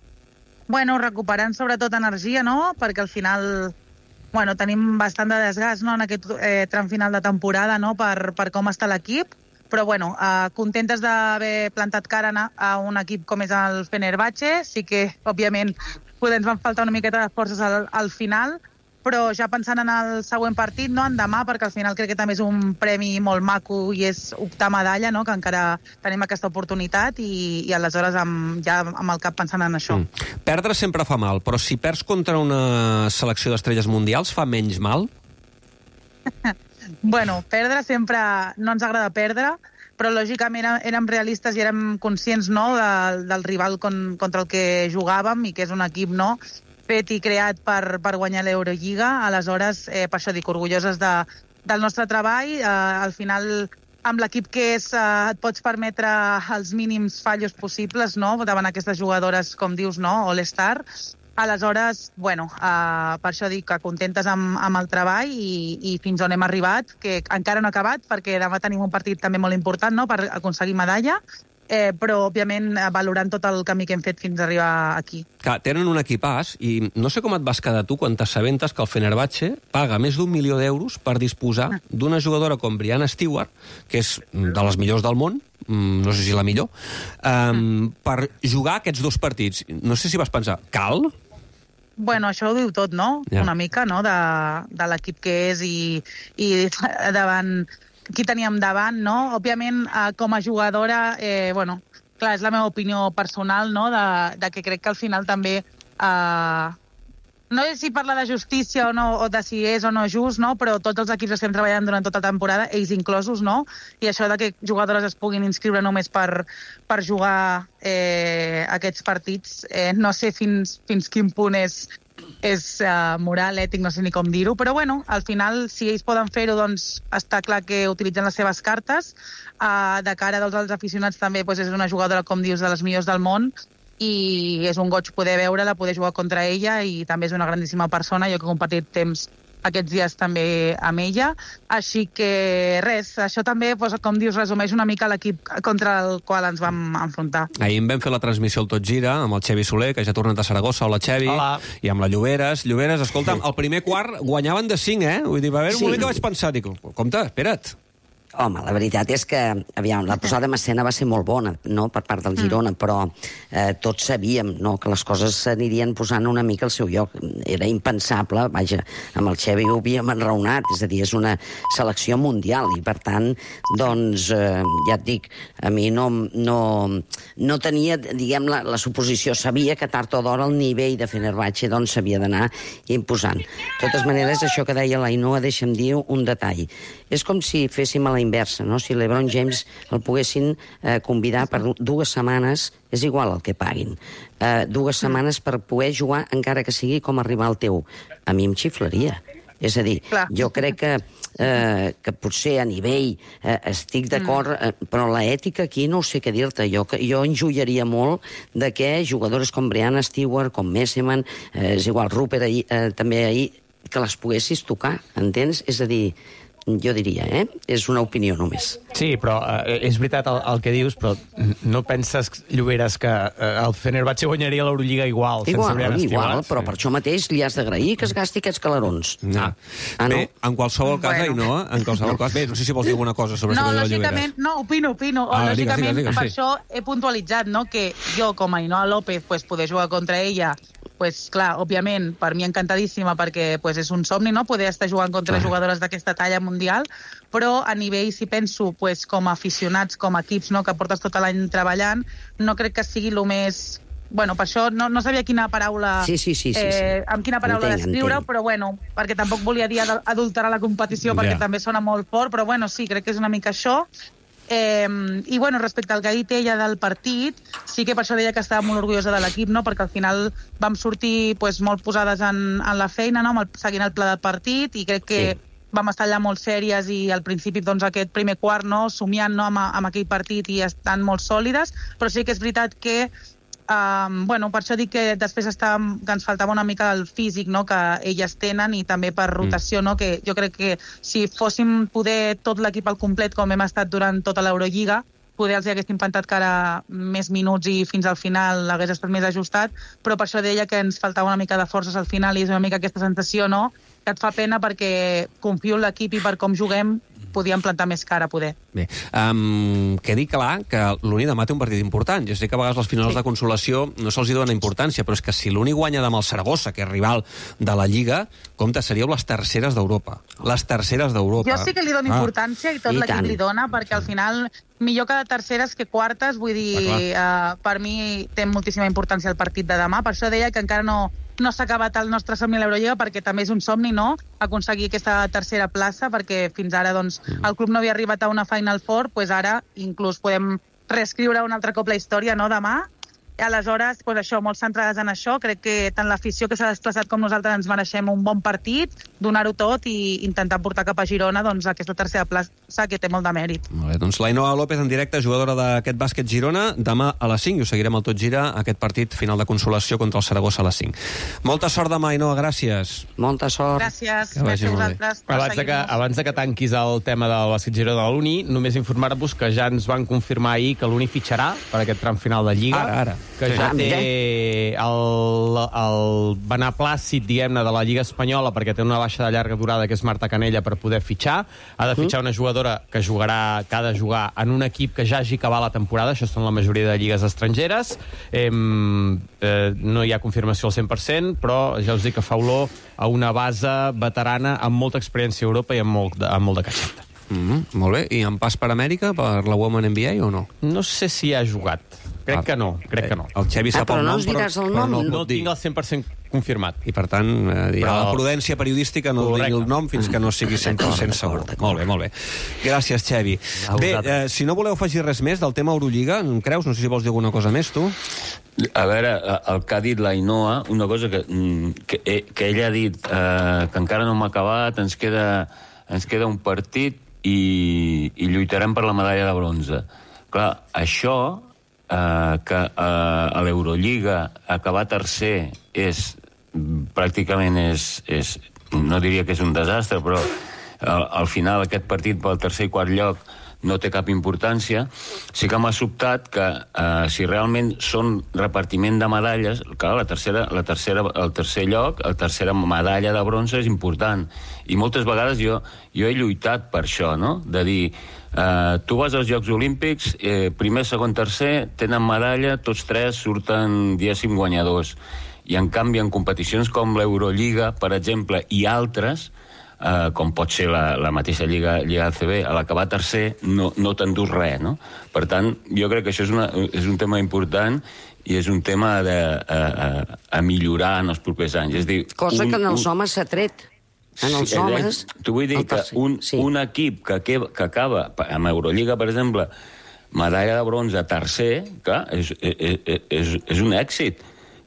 Bueno, recuperant sobretot energia, no?, perquè al final, bueno, tenim bastant de desgast, no?, en aquest eh, tram final de temporada, no?, per, per com està l'equip, però, bueno, eh, contentes d'haver plantat cara a un equip com és el Fenerbahce. Sí que, òbviament, poder ens van faltar una miqueta de forces al, al final, però ja pensant en el següent partit, no, en demà, perquè al final crec que també és un premi molt maco i és optar medalla, no?, que encara tenim aquesta oportunitat, i, i aleshores amb, ja amb el cap pensant en això. Mm. Perdre sempre fa mal, però si perds contra una selecció d'estrelles mundials fa menys mal? Bueno, perdre sempre no ens agrada perdre, però lògicament érem, érem realistes i érem conscients, no?, del, del rival con, contra el que jugàvem, i que és un equip, no?, fet i creat per, per guanyar l'Eurolliga. Aleshores, eh, per això dic, orgulloses de, del nostre treball. Eh, al final, amb l'equip que és, eh, et pots permetre els mínims fallos possibles, no?, davant aquestes jugadores, com dius, no?, All-Star. Aleshores, bueno, eh, per això dic que contentes amb, amb el treball, i, i fins on hem arribat, que encara no ha acabat, perquè demà tenim un partit també molt important, no?, per aconseguir medalla, eh, però, òbviament, valorant tot el camí que hem fet fins a arribar aquí. Clar, tenen un equipàs, i no sé com et vas quedar tu quan t'assabentes que el Fenerbahce paga més d'un milió d'euros per disposar d'una jugadora com Brianna Stewart, que és de les millors del món, no sé si la millor, um, per jugar aquests dos partits. No sé si vas pensar, cal? Bueno, això ho diu tot, no? Ja. Una mica, no?, de, de l'equip que és, i, i davant qui teníem davant, no? Òbviament, eh, com a jugadora, eh, bueno, clar, és la meva opinió personal, no?, de, de que crec que al final també... Eh, no sé si parla de justícia o no, o de si és o no just, no? Però tots els equips estem treballant durant tota la temporada, ells inclosos, no? I això de que jugadores es puguin inscriure només per, per jugar eh, aquests partits, eh, no sé fins, fins quin punt és, és uh, moral, ètic, no sé ni com dir-ho, però bueno, al final, si ells poden fer-ho, doncs està clar que utilitzen les seves cartes. Uh, de cara dels altres aficionats també doncs és una jugadora, com dius, de les millors del món, i és un goig poder veure-la, poder jugar contra ella, i també és una grandíssima persona, jo que he compartit temps aquests dies també amb ella, així que res, això també, doncs, com dius, resumeix una mica l'equip contra el qual ens vam enfrontar. Ahir em vam fer la transmissió al Tot Gira amb el Xevi Soler, que ja ha tornat a Saragossa. Hola, Xevi. Hola. I amb la Lloberes. Lloberes, escolta'm, el primer quart guanyaven de cinc, eh? Vull dir, va haver un Sí. moment que vaig pensar, dic, compte, espera't. Home, la veritat és que, aviam, la posada en escena va ser molt bona, no?, per part del Girona, mm. però eh, tots sabíem, no?, que les coses s'anirien posant una mica al seu lloc. Era impensable, vaja, amb el Xevi ho havíem enraonat, és a dir, és una selecció mundial, i per tant, doncs, eh, ja et dic, a mi no, no, no tenia, diguem, la, la suposició, sabia que tard o d'hora el nivell de Fenerbahçe, doncs, s'havia d'anar imposant. De totes maneres, això que deia l'Ainhoa, deixa'm dir un detall. És com si féssim a la inversa, no? Si LeBron James el poguessin eh, convidar per dues setmanes, és igual el que paguin. Eh, dues setmanes per poder jugar, encara que sigui com a rival teu. A mi em xiflaria. És a dir, Clar. jo crec que, eh, que potser a nivell eh, estic d'acord, eh, però la ètica aquí no sé què dir-te. Jo, jo enjoiaria molt de que jugadores com Breanna Stewart, com Messeman, eh, és igual, Rupert ahir, eh, també ahir, que les poguessis tocar, entens? És a dir, jo diria, eh? És una opinió només. Sí, però eh, és veritat el, el que dius, però no penses, Lloberes, que eh, el Fenerbahçe guanyaria l'Eurolliga igual, sense Igual, Breanna igual, Stewart? però per això mateix li has d'agrair que es gasti aquests calarons. No. Ah, no? Bé, en qualsevol cas, Bueno. bueno. no? En qualsevol cas, bé, no sé si vols dir alguna cosa sobre No, això de la lògicament, Lloberes. no, opino, opino. Ah, Ah, lògicament, digues, digues, per sí. això he puntualitzat, no?, que jo, com a Ainhoa López, pues, poder jugar contra ella, pues, clar, òbviament, per mi encantadíssima, perquè pues, és un somni, no?, poder estar jugant contra Clar. jugadores d'aquesta talla mundial, però a nivell, si penso, pues, com a aficionats, com a equips, no?, que portes tot l'any treballant, no crec que sigui el més... Bueno, per això no, no sabia quina paraula... Sí, sí, sí, sí, sí. Eh, amb quina paraula Entenc, descriure, entenc. però bueno, perquè tampoc volia dir adul- adulterar la competició, Ja. perquè també sona molt fort, però bueno, sí, crec que és una mica això. Eh, I bueno, respecte al que ha dit ella del partit, sí que per això deia que estava molt orgullosa de l'equip, no?, perquè al final vam sortir pues, molt posades en, en la feina, no?, amb el, seguint el pla del partit, i crec que sí. vam estar allà molt sèries, i al principi doncs, aquest primer quart, no?, somiant, no?, amb, amb aquell partit, i estan molt sòlides, però sí que és veritat que Um, bueno, per això dic que després estàvem, que ens faltava una mica el físic, no?, que elles tenen, i també per rotació, no?, que jo crec que si fóssim poder tot l'equip al complet, com hem estat durant tota l'Eurolliga, poder els haguéssim plantat cara més minuts i fins al final hagués estat més ajustat, però per això deia que ens faltava una mica de forces al final, i és una mica aquesta sensació, no?, que et fa pena perquè confio en l'equip i per com juguem podíem plantar més cara, poder. Bé, um, quedi clar que l'Uni demà té un partit important. Jo sé que a vegades les finals sí. de consolació no se'ls dona importància, però és que si l'Uni guanya demà el Saragossa, que és rival de la Lliga, compte, seríeu les terceres d'Europa. Les terceres d'Europa. Jo sí que li dono ah. importància, i tot l'equip li dona, perquè al final millor que terceres que quartes, vull dir, uh, per mi té moltíssima importància el partit de demà, per això deia que encara no, no s'ha acabat el nostre somni a l'Eurolliga, perquè també és un somni, no?, aconseguir aquesta tercera plaça, perquè fins ara doncs, el club no havia arribat a una Final Four, doncs ara inclús podem reescriure un altre cop la història, no?, demà. I aleshores, doncs això, molt centrades en això. Crec que tant l'afició que s'ha desplaçat com nosaltres ens mereixem un bon partit, donar-ho tot i intentar portar cap a Girona doncs, aquesta tercera plaça, que té molt de mèrit. Molt bé, doncs l'Ainhoa López en directe, jugadora d'aquest bàsquet Girona, demà a les cinc, i ho seguirem al Tot Gira, aquest partit final de consolació contra el Saragossa a les cinc. Molta sort demà, Ainoa, gràcies. Molta sort. Gràcies. Que vagi molt bé. Abans de, que, abans de que tanquis el tema del bàsquet Girona de l'Uni, només informar-vos que ja ens van confirmar ahir que l'Uni fitxarà per aquest tram final de Lliga. Ara, ara. Que ja té el, el beneplàcit, diguem-ne, de la Lliga Espanyola, perquè té una baixa de llarga durada, que és Marta Canella, per poder fitxar. Ha de fitxar una jugadora que jugarà, que ha de jugar en un equip que ja hagi acabat la temporada. Això són la majoria de lligues estrangeres. Eh, eh, no hi ha confirmació al cent per cent, però ja us dic que fa olor a una base veterana amb molta experiència a Europa i amb molt de, amb molt de catxeta. Mm, molt bé. I en pas per Amèrica, per la Women N B A o no? No sé si ha jugat. Crec que no, crec que no. El Xavi sap el nom, però, però no el No pot dir. tinc el cent per cent confirmat. I, per tant, eh, Però- la prudència periodística no digui el nom fins que no sigui cent per cent segur. Molt bé, molt bé. Gràcies, Xavi. Bé, eh, si no voleu afegir res més del tema Eurolliga, em creus? No sé si vols dir alguna cosa més, tu? A veure, el que ha dit l'Ainoa, una cosa que, que, que ella ha dit eh, que encara no m'ha acabat, ens queda, ens queda un partit i, i lluitarem per la medalla de bronze. Clar, això, eh, que eh, a l'Eurolliga acabar tercer és, pràcticament és, és, no diria que és un desastre, però al, al final aquest partit pel tercer i quart lloc no té cap importància. Sí que m'ha sobtat que eh, si realment són repartiment de medalles, clar, la tercera, la tercera, el tercer lloc, la tercera medalla de bronze és important. I moltes vegades jo, jo he lluitat per això, no? De dir, eh, tu vas als Jocs Olímpics, eh, primer, segon, tercer, tenen medalla, tots tres surten, diguéssim, guanyadors. I en canvi, en competicions com l'Eurolliga, per exemple, i altres, Uh, com pot ser la, la mateixa Lliga, Lliga A C B, a l'acabar tercer no, no t'endús res, no? Per tant, jo crec que això és, una, és un tema important i és un tema de, a, a, a millorar en els propers anys. És dir, Cosa un, que en els un... Uh. homes s'ha tret. En els Sí, homes... T'ho vull dir el que tercer, un, sí. un equip que, que, que acaba, amb Eurolliga, per exemple, medalla de bronze tercer, clar, és, és, és, és un èxit.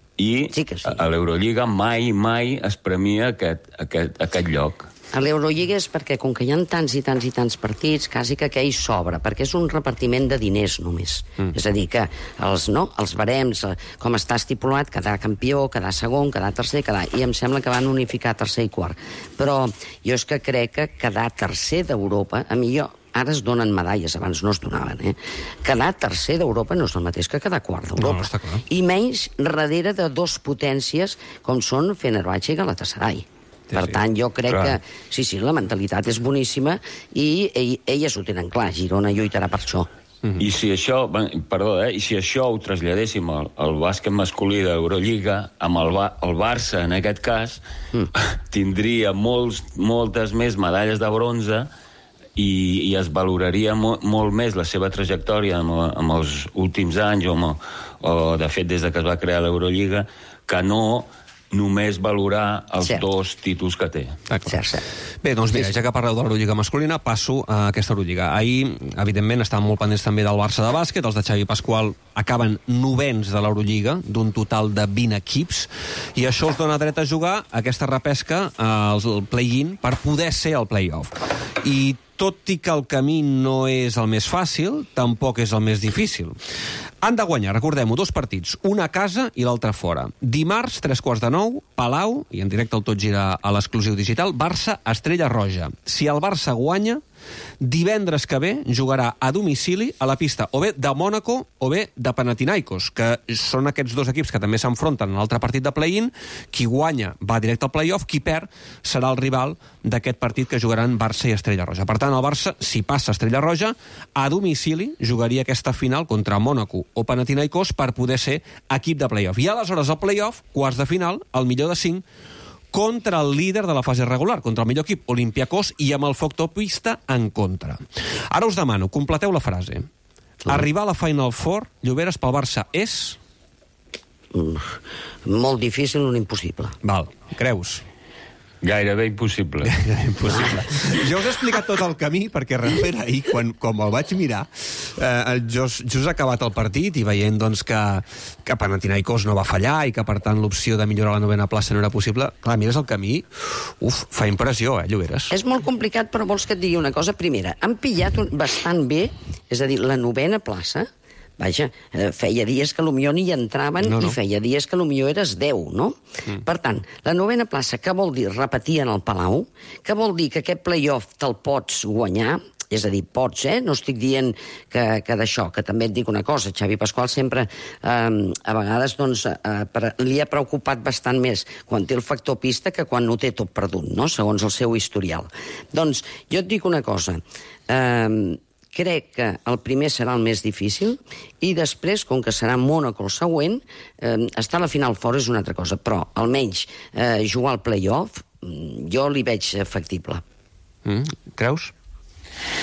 I sí sí. a l'Eurolliga mai, mai es premia aquest, aquest, aquest lloc. A l'Eurolliga és perquè, com que hi ha tants i tants i tants partits, quasi que aquell sobra, perquè és un repartiment de diners només. Mm. És a dir, que els, no, els barems, com està estipulat, quedar campió, quedar segon, quedar tercer, quedar... I em sembla que van unificar tercer i quart. Però jo és que crec que quedar tercer d'Europa, a mi jo... Ara es donen medalles, abans no es donaven, eh? Quedar tercer d'Europa no és el mateix que quedar quart d'Europa. No, està clar. I menys darrere de dos potències com són Fenerbahçe i Galatasaray. Sí, per tant, jo crec clar. que, sí, sí, la mentalitat és boníssima i ell, elles ho tenen clar. Girona lluitarà per això. Mm-hmm. I si això, perdó, eh, i si això ho traslladéssim al, al bàsquet masculí de l'Eurolliga, amb el, el Barça, en aquest cas, mm. tindria molts, moltes més medalles de bronze i, i es valoraria mo, molt més la seva trajectòria amb, amb els últims anys, o, amb, o de fet des de que es va crear l'Eurolliga, que no només valorar els cert. dos títols que té. Cert, cert. Bé, doncs mira, ja que parleu de l'Eurolliga masculina, passo a aquesta Eurolliga. Ahir, evidentment, estaven molt pendents també del Barça de bàsquet, els de Xavi Pasqual acaben novens de l'Eurolliga, d'un total de vint equips, i això els dona dret a jugar aquesta repesca al play-in per poder ser el play-off. I tot i que el camí no és el més fàcil, tampoc és el més difícil. Han de guanyar, recordem-ho, dos partits, una a casa i l'altra fora. Dimarts, tres quarts de nou, Palau, i en directe el Tot Gira a l'exclusiu digital, Barça, Estrella Roja. Si el Barça guanya, divendres que ve jugarà a domicili a la pista o bé de Mònaco o bé de Panathinaikos, que són aquests dos equips que també s'enfronten en l'altre partit de play-in. Qui guanya va directe al play-off, qui perd serà el rival d'aquest partit que jugaran Barça i Estrella Roja. Per tant, el Barça, si passa Estrella Roja, a domicili jugaria aquesta final contra Mònaco o Panathinaikos per poder ser equip de play-off. I aleshores al play-off, quarts de final, el millor de cinc, contra el líder de la fase regular, contra el millor equip, Olympiacos, i amb el foc topista en contra. Ara us demano, completeu la frase. Sí. Arribar a la Final Four, Lloberes, pel Barça és... Mm, molt difícil, un impossible. Val, creus? Gairebé impossible. Gairebé impossible. Jo us he explicat tot el camí, perquè realment ahir, quan, quan el vaig mirar, eh, just, just acabat el partit i veient doncs, que, que Panathinaikos no va fallar i que, per tant, l'opció de millorar la novena plaça no era possible, clar, mires el camí, uf, fa impressió, eh, Lloberes? És molt complicat, però vols que et digui una cosa? Primera, han pillat un, bastant bé, és a dir, la novena plaça. Vaja, feia dies que potser ni hi entraven no, no. i feia dies que potser eres deu, no? Mm. Per tant, la novena plaça, què vol dir? Repetir en el Palau? Què vol dir? Que aquest play-off te'l pots guanyar? És a dir, pots, eh? No estic dient que, que d'això, que també et dic una cosa, Xavi Pasqual sempre, eh, a vegades, doncs, eh, per, li ha preocupat bastant més quan té el factor pista que quan no té tot perdut, no?, segons el seu historial. Doncs, jo et dic una cosa, eh, crec que el primer serà el més difícil i després, com que serà Mònaco el següent, eh, estar a la final fora és una altra cosa, però almenys eh, jugar al play-off jo li veig factible. Mm, creus?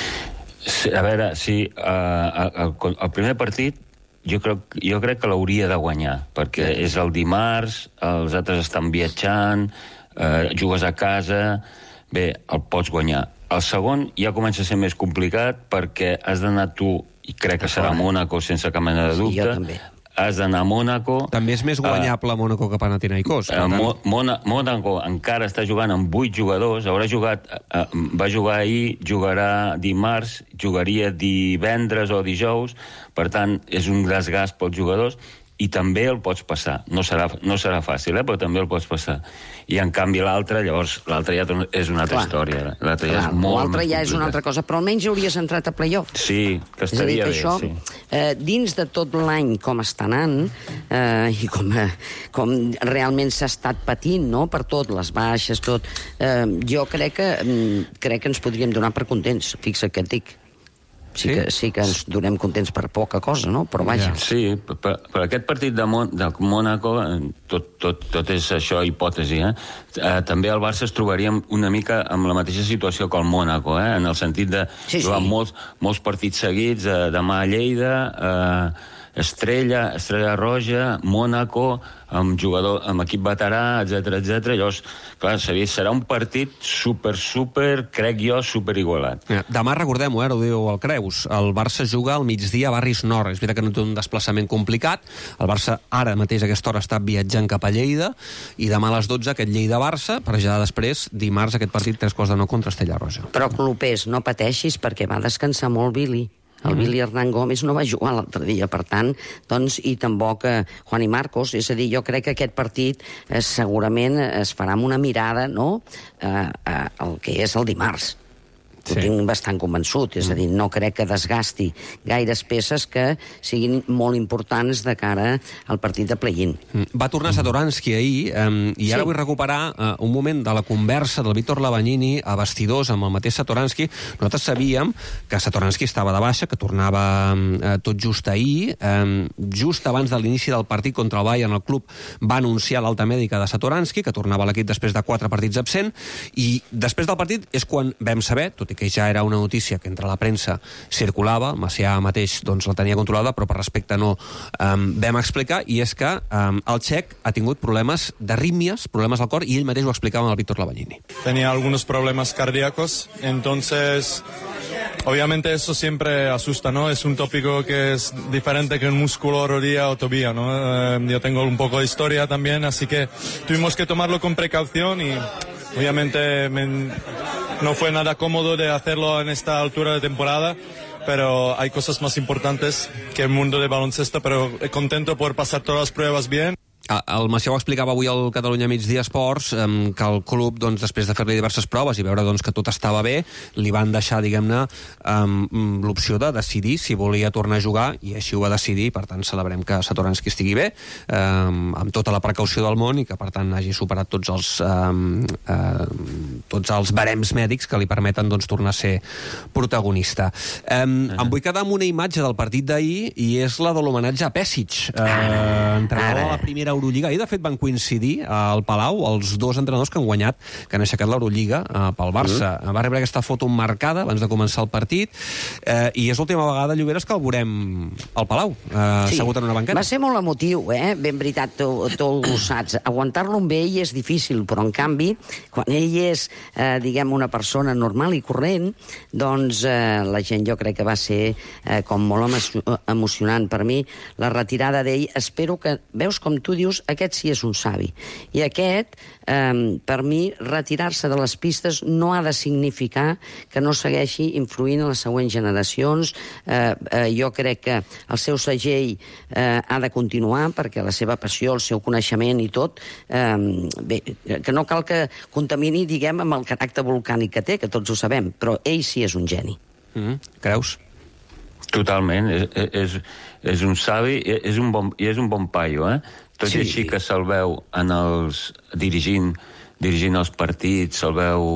Sí, a veure, sí, uh, el, el primer partit jo crec, jo crec que l'hauria de guanyar, perquè és el dimarts, els altres estan viatjant, uh, jugues a casa, bé, el pots guanyar. El segon ja comença a ser més complicat perquè has d'anar tu, i crec que serà Mónaco sense cap mena de dubte, sí, jo també. Has d'anar a Mónaco... També és més guanyable uh, Mónaco que Panathinaikos. Uh, Mo, Mona, Mónaco encara està jugant amb vuit jugadors, haurà jugat, uh, va jugar ahir, jugarà dimarts, jugaria divendres o dijous, per tant, és un desgast pels jugadors, i també el pots passar. No serà, no serà fàcil, eh? Però també el pots passar. I, en canvi, l'altre, llavors, l'altre ja és una altra Clar. història. L'altre ja és molt L'altre ja és una altra cosa, però almenys hauries entrat a playoff. Sí, que estaria bé, això, sí. Eh, dins de tot l'any com està anant, eh, i com, eh, com realment s'ha estat patint, no?, per tot, les baixes, tot, eh, jo crec que, crec que ens podríem donar per contents, fixa't que et dic. Sí, sí, que, sí que ens donem contents per poca cosa, no? Però vaja. Sí, per, per aquest partit de, Mon, de Mónaco, tot, tot, tot és això hipòtesi, eh? eh? També el Barça es trobaria una mica amb la mateixa situació que el Mónaco, eh? En el sentit de sí, jugar sí. molts, molts partits seguits, eh, demà a Lleida, eh, Estrella, Estrella Roja, Mónaco, amb jugador, amb equip veterà, etcètera, etcètera. Llavors, clar, serà un partit super, super, crec jo, super igualat. Demà, recordem-ho, eh, ho diu el Creus, el Barça juga al migdia a Barris Nord. És veritat que no té un desplaçament complicat. El Barça ara mateix a aquesta hora està viatjant cap a Lleida, i demà a les dotze aquest Lleida-Barça, per ja després, dimarts, aquest partit tres quarts de nou contra Estrella Roja. Però, Clopés, no pateixis, perquè va descansar molt Billy. El mm. Billy Hernán Gómez no va jugar l'altre dia, per tant, doncs, i tampoc eh, Juan i Marcos. És a dir, jo crec que aquest partit eh, segurament es farà amb una mirada, no?, eh, eh, el que és el dimarts. Ho sí. tinc bastant convençut, és a dir, no crec que desgasti gaires peces que siguin molt importants de cara al partit de play-in. Va tornar Satoranski ahir, eh, i ara sí. vull recuperar eh, un moment de la conversa del Víctor Labagnini a vestidors amb el mateix Satoranski. Nosaltres sabíem que Satoranski estava de baixa, que tornava eh, tot just ahir, eh, just abans de l'inici del partit contra el Bayern, el club va anunciar l'alta mèdica de Satoranski, que tornava a l'equip després de quatre partits absent, i després del partit és quan vam saber, tot i que ja era una notícia que entre la premsa circulava, el Macià mateix doncs, la tenia controlada, però per respecte no um, vam explicar, i és que um, el txec ha tingut problemes d'arrítmies, problemes al cor, i ell mateix ho explicava amb el Víctor Labagnini. Tenía algunos problemas cardíacos, entonces obviamente eso siempre asusta, ¿no? Es un tópico que es diferente que un músculo, rodilla o tobillo, ¿no? Eh, yo tengo un poco de historia también, así que tuvimos que tomarlo con precaución y obviamente me, no fue nada cómodo de hacerlo en esta altura de temporada, pero hay cosas más importantes que el mundo de baloncesto, pero contento por pasar todas las pruebas bien. El Macià ho explicava avui al Catalunya Migdia Esports, eh, que el club, doncs, després de fer-li diverses proves i veure doncs, que tot estava bé, li van deixar, diguem-ne, eh, l'opció de decidir si volia tornar a jugar, i així ho va decidir. Per tant, celebrem que Satoranski estigui bé, eh, amb tota la precaució del món, i que, per tant, hagi superat tots els, eh, eh, tots els barems mèdics que li permeten doncs, tornar a ser protagonista. Eh, uh-huh. Em vull quedar amb una imatge del partit d'ahir, i és la de l'homenatge a Pesic, eh, entrenador de la primera Eurolliga. I de fet van coincidir al Palau els dos entrenadors que han guanyat, que han aixecat l'Eurolliga eh, pel Barça. Mm. Va rebre aquesta foto marcada abans de començar el partit, eh, i és l'última vegada, Lloberes, que el veurem al Palau, eh, sí. assegut en una banqueta. Va ser molt emotiu, eh? Ben veritat, tu, tu ho saps. Aguantar-lo amb ell és difícil, però en canvi, quan ell és, eh, diguem, una persona normal i corrent, doncs eh, la gent, jo crec que va ser eh, com molt emocionant per mi, la retirada d'ell. Espero que, veus com tu dius, aquest sí és un savi. I aquest, eh, per mi, retirar-se de les pistes no ha de significar que no segueixi influint en les següents generacions. Eh, eh, jo crec que el seu segell eh, ha de continuar, perquè la seva passió, el seu coneixement i tot, eh, bé, que no cal que contamini, diguem, amb el caràcter volcànic que té, que tots ho sabem, però ell sí és un geni. Mm, creus? Totalment. És, és, és un savi és un bon, i és un bon paio, eh? Tot sí. I així que se'l veu en els, dirigint, dirigint els partits, se'l veu...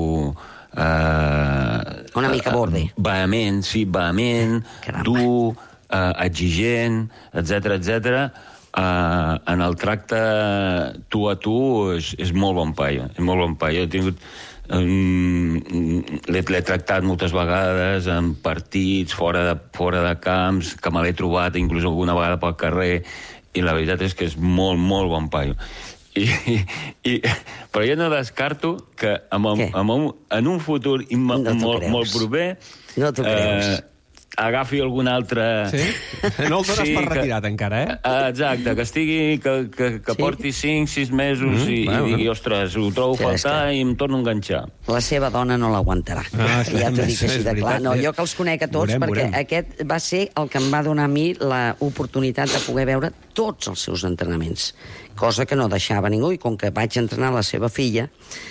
Eh, una mica borde. Eh, vehement, sí, vehement, dur, eh, exigent, etcètera, etcètera. Eh, en el tracte tu a tu és, és molt bon paio, és molt bon paio. He tingut l'he tractat moltes vegades en partits, fora de, fora de camps, que me l'he trobat inclús alguna vegada pel carrer, i la veritat és que és molt, molt bon paio. I, i, però jo no descarto que amb el, amb un, en un futur no molt, molt proper no t'ho creus. Eh, agafi algun altre... Sí? No el dones sí, per retirat, que... encara, eh? Exacte, que estigui, que, que, que sí? porti cinc sis mesos mm, i, bueno, i digui, ostres, ho trobo sí, faltar que... i em torno a enganxar. La seva dona no l'aguantarà. Ah, ja t'ho dic així de clar. No, jo que els conec a tots, veurem, perquè veurem. Aquest va ser el que em va donar a mi l'oportunitat de poder veure tots els seus entrenaments, cosa que no deixava ningú, i com que vaig entrenar la seva filla,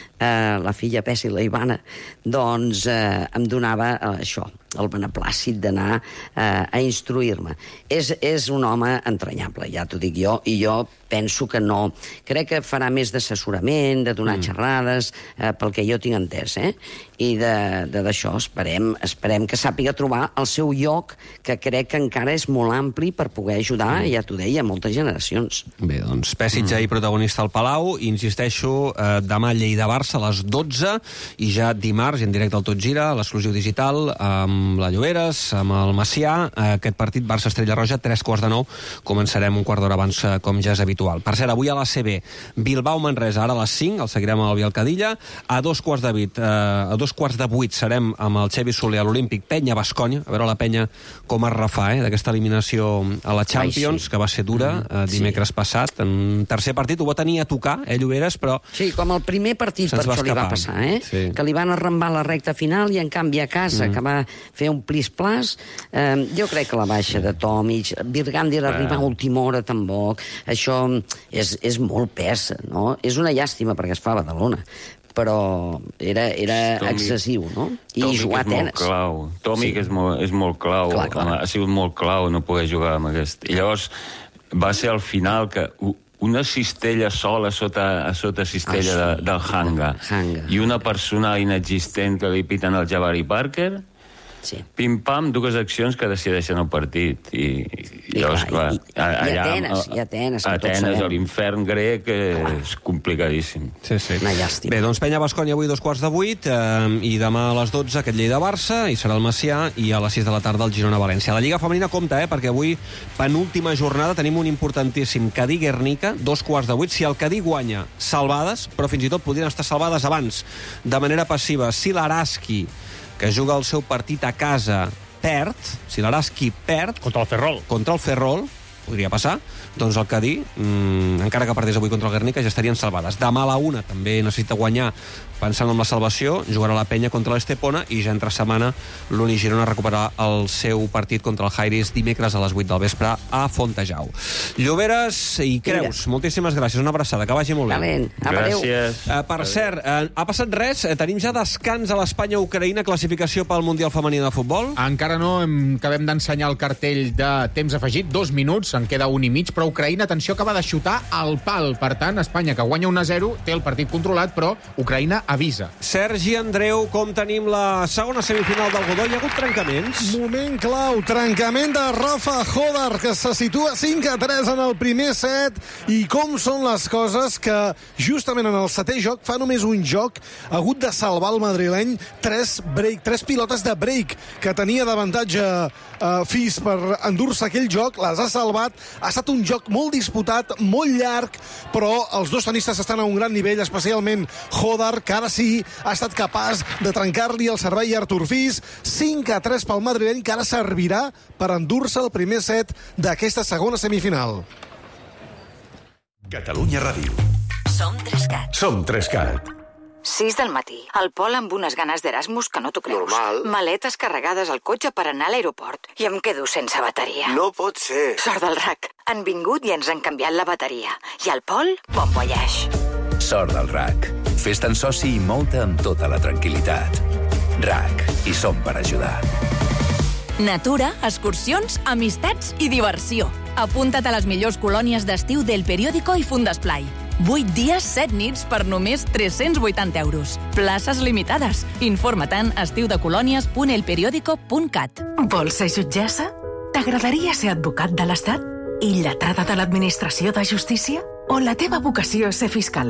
eh, la filla Pessi, la Ivana, doncs eh, em donava eh, això, el beneplàcit d'anar eh, a instruir-me. És, és un home entranyable, ja t'ho dic jo, i jo penso que no... Crec que farà més d'assessorament, de donar mm. xerrades, eh, pel que jo tinc entès, eh? I d'això esperem, esperem que sàpiga trobar el seu lloc, que crec que encara és molt ampli per poder ajudar, mm. ja t'ho deia, moltes generacions. Bé, doncs, Pessic ja hi protagonista al Palau, i insisteixo, eh, demà Lleida-Barça a les dotze, i ja dimarts, en directe al Tot Gira, a l'exclusiu digital, amb la Lloberes, amb el Macià, eh, aquest partit Barça-Estrella Roja, tres quarts de nou, començarem un quart d'hora abans, eh, com ja és habitual. Per cert, avui a l'A C B, Bilbao-Manresa, ara a les cinc, el seguirem al Bielcadilla, a dos quarts de vuit, eh, a dos quarts de vuit serem amb el Xevi Soler a l'Olímpic, Penya-Basconya, a veure la Penya com es refà, eh, d'aquesta eliminació a la Champions, Ai, sí. que va ser dura eh, dimecres sí. passat. En tercer partit ho va tenir a tocar, eh, Lloberes, però... Sí, com el primer partit, per això li va passar, eh? Sí. Que li van arrambar la recta final i, en canvi, a casa, mm. que va fer un plis-plas, eh, jo crec que la baixa de Tomic, Virgandi era arribar a última hora tampoc, això és, és molt pesa, no? És una llàstima perquè es fa a Badalona, però era, era Tomic, excessiu, no? I Tomic jugar a tenis. Tomic sí. és, molt, és molt clau, clar, clar. ha sigut molt clau no poder jugar amb aquest... I llavors va ser al final que una cistella sola sota, a sota cistella ah, sí. de, del hanga, hanga i una persona inexistent que li piten al Jabari Parker. Sí. Pim-pam, dues accions que decideixen el partit. I, i, llavors, clar, i, i, allà, i Atenes, i Atenes, que Atenes, a l'infern grec, és complicadíssim. Sí, sí. Una llàstima. Bé, doncs Penya-Basconya avui dos quarts de vuit, eh, i demà a les dotze aquest Lleida-Barça, i serà el Macià, i a les sis de la tarda el Girona-València. La Lliga Femenina compta, eh, perquè avui, penúltima jornada, tenim un importantíssim Cadí-Guernica, dos quarts de vuit. Si el Cadí guanya, salvades, però fins i tot podrien estar salvades abans, de manera passiva. Si l'Araski, que juga el seu partit a casa, perd, si l'Araski perd... Contra el Ferrol. Contra el Ferrol, podria passar, doncs el Cadí, mmm, encara que perdés avui contra el Guernica, ja estarien salvades. Demà a la una també necessita guanyar, pensant en la salvació, jugarà la Penya contra l'Estepona, i ja entre setmana l'Uni Girona recuperarà el seu partit contra el Jairis dimecres a les vuit del vespre a Fontejau. Lloberes i Creus, Mira. moltíssimes gràcies, una abraçada, que vagi molt bé. Valent. Gràcies. Uh, per cert, uh, ha passat res? Uh, tenim ja descans a l'Espanya-Ucraïna, classificació pel Mundial Femení de Futbol? Encara no, hem, acabem d'ensenyar el cartell de temps afegit, dos minuts, en queda un i mig, però Ucraïna, atenció, acaba de xutar al pal. Per tant, Espanya, que guanya un a zero, té el partit controlat, però Ucraïna avisa. Sergi Andreu, com tenim la segona semifinal del Godó? Hi ha hagut trencaments? Moment clau, trencament de Rafa Hodar, que se situa cinc a tres en el primer set, i com són les coses que justament en el setè joc, fa només un joc, ha hagut de salvar el madrileny tres, break, tres pilotes de break, que tenia d'avantatge uh, Fis per endur-se aquell joc, les ha salvat, ha estat un joc molt disputat, molt llarg, però els dos tenistes estan a un gran nivell, especialment Hodar, que ara sí ha estat capaç de trencar-li el servei a Artur Fis. cinc a tres pel madrileny, que ara servirà per endur-se el primer set d'aquesta segona semifinal. Catalunya Ràdio. Som Trescat. Som Trescat. sis del matí. El Pol amb unes ganes d'Erasmus que no t'ho creus. Normal. Maletes carregades al cotxe per anar a l'aeroport. I em quedo sense bateria. No pot ser. Sort del R A C. Han vingut i ens han canviat la bateria. I el Pol, bon voyage. Sort del R A C. Fes-te'n soci i mou-te amb tota la tranquil·litat. R A C. Hi som per ajudar. Natura, excursions, amistats i diversió. Apunta't a les millors colònies d'estiu del Periódico i Fundesplai. vuit dies, set nits per només tres-cents vuitanta euros. Places limitades. Informa-te'n a estiu de colònies punt el periódico punt cat. Vols ser jutgessa? T'agradaria ser advocat de l'Estat? I lletrada de l'administració de justícia? O la teva vocació és ser fiscal?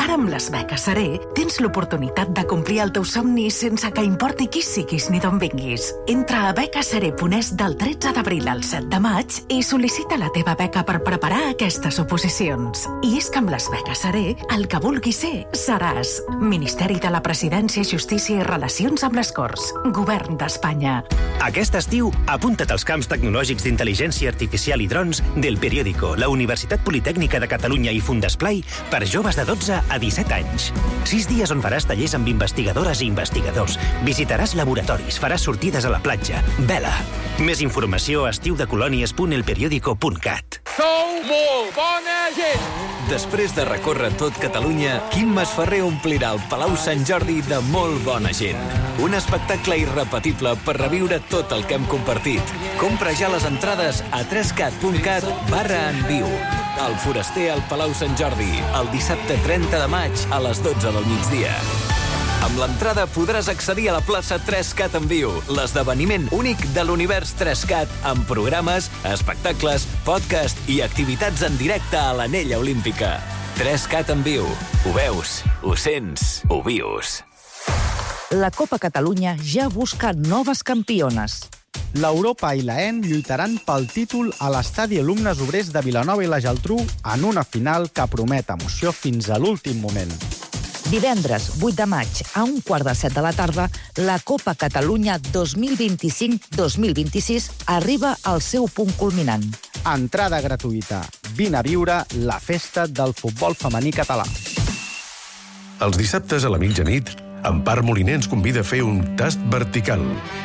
Ara amb les beques Seré tens l'oportunitat de complir el teu somni sense que importi qui siguis ni d'on vinguis. Entra a beques seré punt es del tretze d'abril al set de maig i sol·licita la teva beca per preparar aquestes oposicions. I és que amb les beques Seré, el que vulguis ser, seràs. Ministeri de la Presidència, Justícia i Relacions amb les Corts. Govern d'Espanya. Aquest estiu, apunta't als camps tecnològics d'intel·ligència artificial i drons del Periódico, la Universitat Politècnica de Catalunya i Fundesplai per joves de dotze a disset anys. Sis dies on faràs tallers amb investigadores i investigadors, visitaràs laboratoris, faràs sortides a la platja. Vela! Més informació a estiu de colònies punt el periódico punt cat. Sou molt bona gent! Després de recórrer tot Catalunya, Quim Masferrer omplirà el Palau Sant Jordi de molt bona gent. Un espectacle irrepetible per reviure tot el que hem compartit. Compra ja les entrades a tres cat punt cat barra en viu. El Foraster al Palau Sant Jordi, el dissabte trenta de maig a les dotze del migdia. Amb l'entrada podràs accedir a la plaça tres cat en viu, l'esdeveniment únic de l'univers tres cat, amb programes, espectacles, podcast i activitats en directe a l'Anella Olímpica. tres cat en viu. Ho veus, ho sents, ho vius. La Copa Catalunya ja busca noves campiones. L'Europa i l'A E N lluitaran pel títol a l'estadi Alumnes Obrers de Vilanova i la Geltrú en una final que promet emoció fins a l'últim moment. Divendres, vuit de maig, a un quart de set de la tarda, la Copa Catalunya dos mil vint-i-cinc dos mil vint-i-sis arriba al seu punt culminant. Entrada gratuïta. Vine a viure la festa del futbol femení català. Els dissabtes a la mitjanit, Empar Moliner ens convida a fer un tast vertical.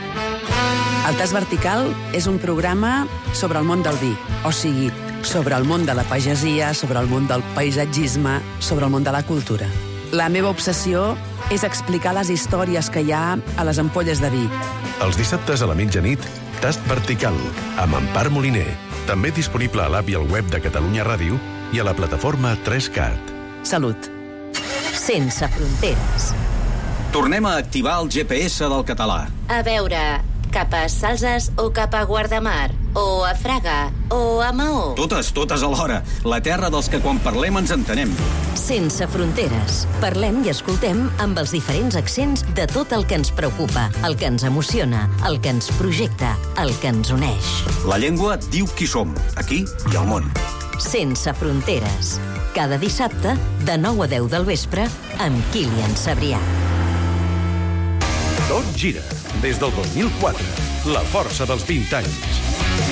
El Tast Vertical és un programa sobre el món del vi, o sigui, sobre el món de la pagesia, sobre el món del paisatgisme, sobre el món de la cultura. La meva obsessió és explicar les històries que hi ha a les ampolles de vi. Els dissabtes a la mitjanit, Tast Vertical, amb Empar Moliner. També disponible a l'app i al web de Catalunya Ràdio i a la plataforma tres cat. Salut. Sense fronteres. Tornem a activar el G P S del català. A veure, cap a Salses o cap a Guardamar? O a Fraga? O a Maó? Totes, totes alhora. La terra dels que quan parlem ens entenem. Sense fronteres. Parlem i escoltem amb els diferents accents de tot el que ens preocupa, el que ens emociona, el que ens projecta, el que ens uneix. La llengua diu qui som, aquí i al món. Sense fronteres. Cada dissabte, de nou a deu del vespre, amb Kilian Sabrià. Tot gira. Des del dos mil quatre. La força dels vint anys.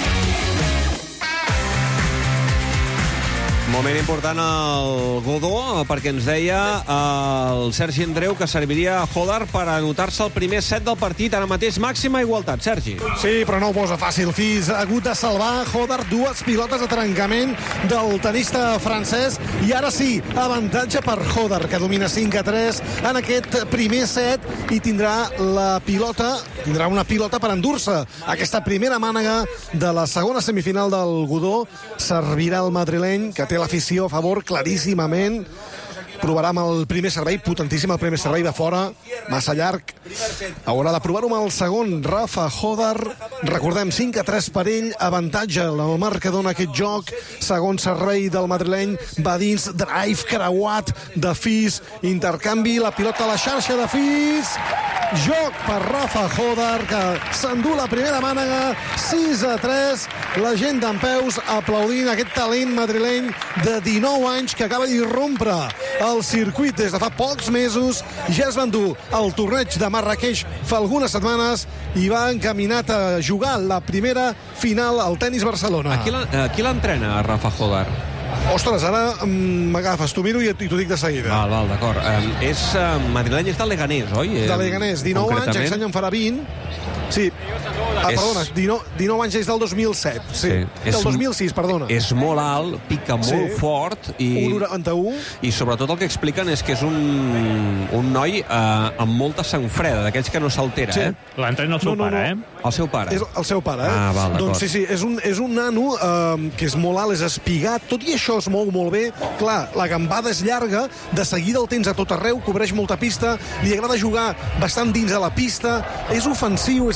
Moment important al Godó, perquè ens deia el Sergi Andreu que serviria a Hodar per anotar-se el primer set del partit. Ara mateix màxima igualtat, Sergi. Sí, però no ho posa fàcil. Fis ha hagut de salvar Hodar dues pilotes de trencament del tenista francès. I ara sí, avantatge per Hodar, que domina cinc a tres en aquest primer set i tindrà la pilota, tindrà una pilota per endur-se. Aquesta primera mànega de la segona semifinal del Godó servirà al madrileny, que té l'afició a favor claríssimament. Provarà amb el primer servei, potentíssim el primer servei de fora, massa llarg. Haurà de provar-ho amb el segon, Rafa Hodar. Recordem, cinc a tres per ell, avantatge la marcador en aquest joc. Segon servei del madrileny, va dins, drive creuat de Fis, intercanvi, la pilota a la xarxa de Fis. Joc per Rafa Hodar, que s'endú la primera mànega, sis a tres. La gent d'Empeus aplaudint aquest talent madrileny de dinou anys que acaba d'irrompre el circuit des de fa pocs mesos. Ja es va endur el torneig de Marrakeix fa algunes setmanes i va encaminat a jugar la primera final al Tenis Barcelona. A qui l'entrena, Rafa Hodar? Ostres, ara m'agafes, t'ho miro i t'ho dic de seguida. Val, val, d'acord. Um, és uh, madrileny, és de Leganés, oi? De Leganés, dinou anys, aquest any en farà vint. Sí. Ah, És- perdona, dinou, dinou anys és del dos mil set. Sí, És del dos un- mil sis, perdona. És molt alt, pica molt Sí. fort i... un noranta-u. I sobretot el que expliquen és que és un, un noi eh, amb molta sang freda, d'aquells que no s'altera, Sí. eh? L'entrena el seu No, no, pare, no. eh? El seu pare. És el seu pare, eh? Ah, val, d'acord. Doncs sí, sí, és un, és un nano eh, que és molt alt, és espigat, tot i això es mou molt bé. Clar, la gambada és llarga, de seguida el tens a tot arreu, cobreix molta pista, li agrada jugar bastant dins de la pista, és ofensiu, és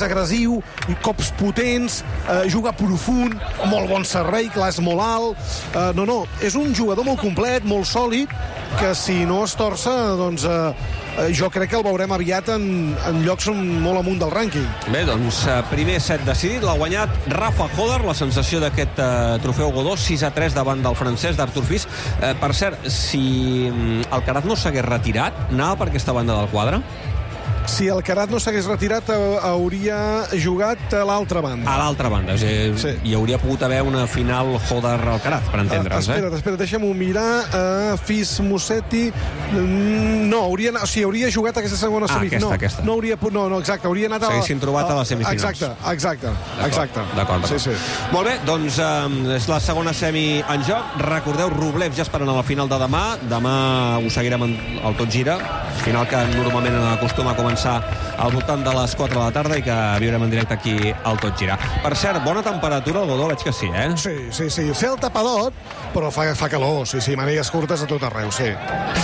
és agressiu, cops potents, eh, juga profund, molt bon servei, clar, és molt alt. Eh, no, no, és un jugador molt complet, molt sòlid, que si no es torça, doncs eh, jo crec que el veurem aviat en, en llocs molt amunt del rànquing. Bé, doncs, primer set decidit, l'ha guanyat Rafa Hoder, la sensació d'aquest eh, trofeu Godó, sis a tres davant del francès d'Artur Fis. Eh, per cert, si Alcaraz no s'hagués retirat, anava per aquesta banda del quadre? Si Alcaraz no s'hagués retirat, hauria jugat a l'altra banda. A l'altra banda. És dir, sí. Hi hauria pogut haver una final Hoder-Alcaraz, per entendre's. Uh, espera't, eh? espera't, deixa'm-ho mirar. Uh, Fis-Musetti... No, hauria, o sigui, hauria jugat aquesta segona ah, semifinal. Ah, aquesta, aquesta. No, hauria, no, no, exacte, hauria anat a... S'haguessin trobat a les semifinals. Exacte, exacte, exacte. D'acord, sí, sí. Molt bé, doncs eh, és la segona semi en joc. Recordeu, Rublev ja esperant a la final de demà. Demà ho seguirem al Tot Gira, final que normalment acostuma a començar al voltant de les quatre de la tarda i que viurem en directe aquí al Tot Gira. Per cert, bona temperatura al Godó, veig que sí, eh? Sí, sí, sí. Cel tapadot, però fa, fa calor, sí, sí, mànigues curtes a tot arreu, sí.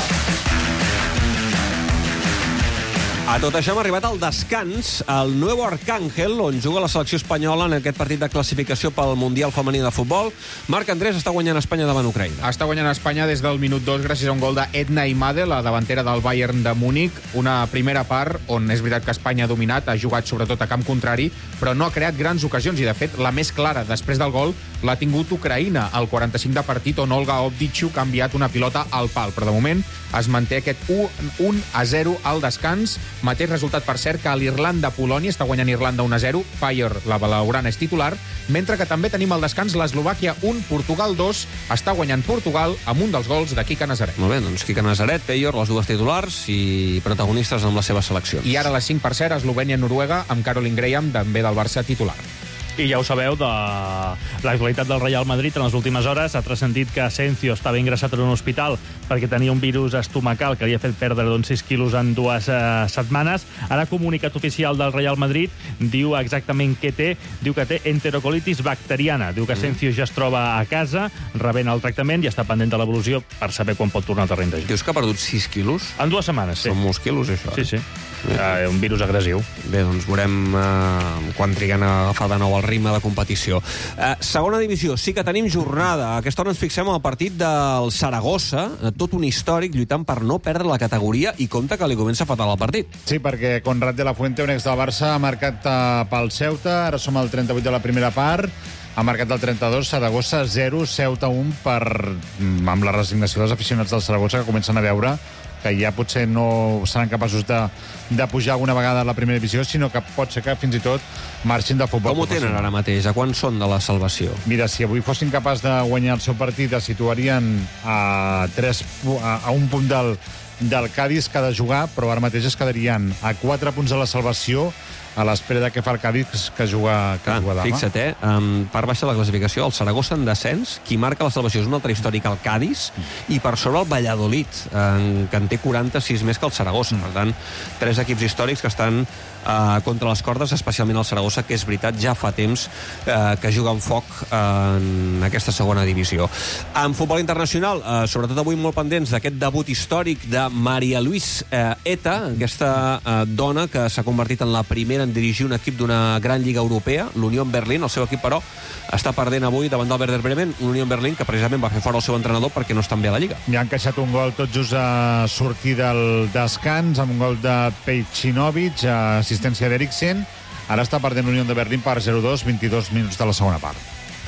A tot això hem arribat al descans, al Nuevo Arcángel, on juga la selecció espanyola en aquest partit de classificació pel Mundial Femení de Futbol. Marc Andrés està guanyant Espanya davant Ucraïna. Està guanyant Espanya des del minut dos gràcies a un gol d'Edna Imade, la davantera del Bayern de Múnich. Una primera part on és veritat que Espanya ha dominat, ha jugat sobretot a camp contrari, però no ha creat grans ocasions i, de fet, la més clara després del gol l'ha tingut Ucraïna al quaranta-cinc de partit, on Olga Ovdichuk ha enviat una pilota al pal. Però, de moment, es manté aquest un a zero al descans. Mateix resultat, per cert, que a l'Irlanda-Polònia està guanyant Irlanda un a zero. Payer, la blaugrana, és titular, mentre que també tenim al descans l'Eslovàquia un, Portugal dos. Està guanyant Portugal amb un dels gols de Quique Nazaret. Molt bé, doncs Quique Nazaret, Payer, les dues titulars i protagonistes amb les seves seleccions. I ara a les cinc, per cert, Eslovènia-Noruega amb Caroline Graham, també del Barça, titular. I ja ho sabeu, de l'actualitat del Real Madrid en les últimes hores ha transcendit que Asensio estava ingressat en un hospital perquè tenia un virus estomacal que li ha fet perdre doncs, sis quilos en dues eh, setmanes. Ara, comunicat oficial del Real Madrid diu exactament què té. Diu que té enterocolitis bacteriana. Diu que Asensio ja es troba a casa rebent el tractament i està pendent de l'evolució per saber quan pot tornar al terreny de joc. Dius que ha perdut sis quilos? En dues setmanes, sí. Són molts quilos, això. Sí, sí. Uh, un virus agressiu. Bé, doncs veurem uh, quan triguen a agafar de nou el ritme de competició. Uh, segona divisió, sí que tenim jornada. A aquesta hora ens fixem al partit del Saragossa, tot un històric lluitant per no perdre la categoria, i compte que li comença fatal el partit. Sí, perquè Conrad de la Fuente, un ex del Barça, ha marcat uh, pel Ceuta. Ara som al trenta-vuit de la primera part. Ha marcat el trenta-dos, Saragossa zero, Ceuta un, per, amb la resignació dels aficionats del Saragossa, que comencen a veure que ja potser no seran capaços de, de pujar alguna vegada a la primera divisió, sinó que pot ser que fins i tot marxin de futbol. Com ho tenen ara mateix? A quan són de la salvació? Mira, si avui fossin capaços de guanyar el seu partit, es situarien a, tres, a, a un punt del, del Cádiz que ha de jugar, però ara mateix es quedarien a quatre punts de la salvació, a l'espera de què fa el Cádiz, que juga, que ah, juga demà. Fixa't, eh? Um, part baixa de la classificació, el Saragossa en descens, qui marca la salvació és un altre històric, el Cádiz, i per sobre el Valladolid, en, que en té quaranta-sis més que el Saragossa. Per tant, tres equips històrics que estan uh, contra les cordes, especialment el Saragossa, que és veritat, ja fa temps uh, que juga amb foc uh, en aquesta segona divisió. En futbol internacional, uh, sobretot avui molt pendents d'aquest debut històric de Maria Luis uh, Eta, aquesta uh, dona que s'ha convertit en la primera en dirigir un equip d'una gran lliga europea, l'Unión Berlín. El seu equip, però, està perdent avui davant del Werder Bremen, un Unión Berlín que precisament va fer fora el seu entrenador perquè no estan bé a la lliga. I ha encaixat un gol tot just a sortir del descans, amb un gol de Pejcinovic, assistència d'Eriksen. Ara està perdent l'Unión de Berlín per zero dos, vint-i-dos minuts de la segona part.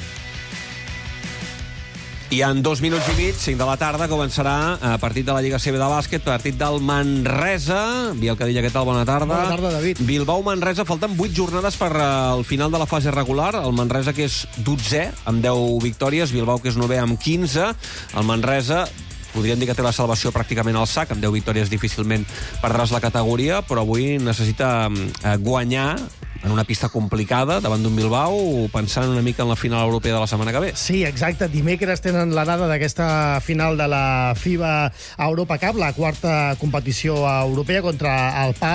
I en dos minuts i mig, cinc de la tarda, començarà a partit de la Lliga C B de bàsquet, partit del Manresa. Biel Cadilla, què tal? Bona tarda. Bona tarda, David. Bilbao-Manresa, falten vuit jornades per al final de la fase regular. El Manresa, que és dotzè, amb deu victòries. Bilbao, que és novè, amb quinze. El Manresa, podríem dir que té la salvació pràcticament al sac, amb deu victòries difícilment perdràs la categoria, però avui necessita eh, guanyar en una pista complicada davant d'un Bilbao, pensant una mica en la final europea de la setmana que ve. Sí, exacte. Dimecres tenen l'anada d'aquesta final de la FIBA Europa Cup, la quarta competició europea contra el P A O K,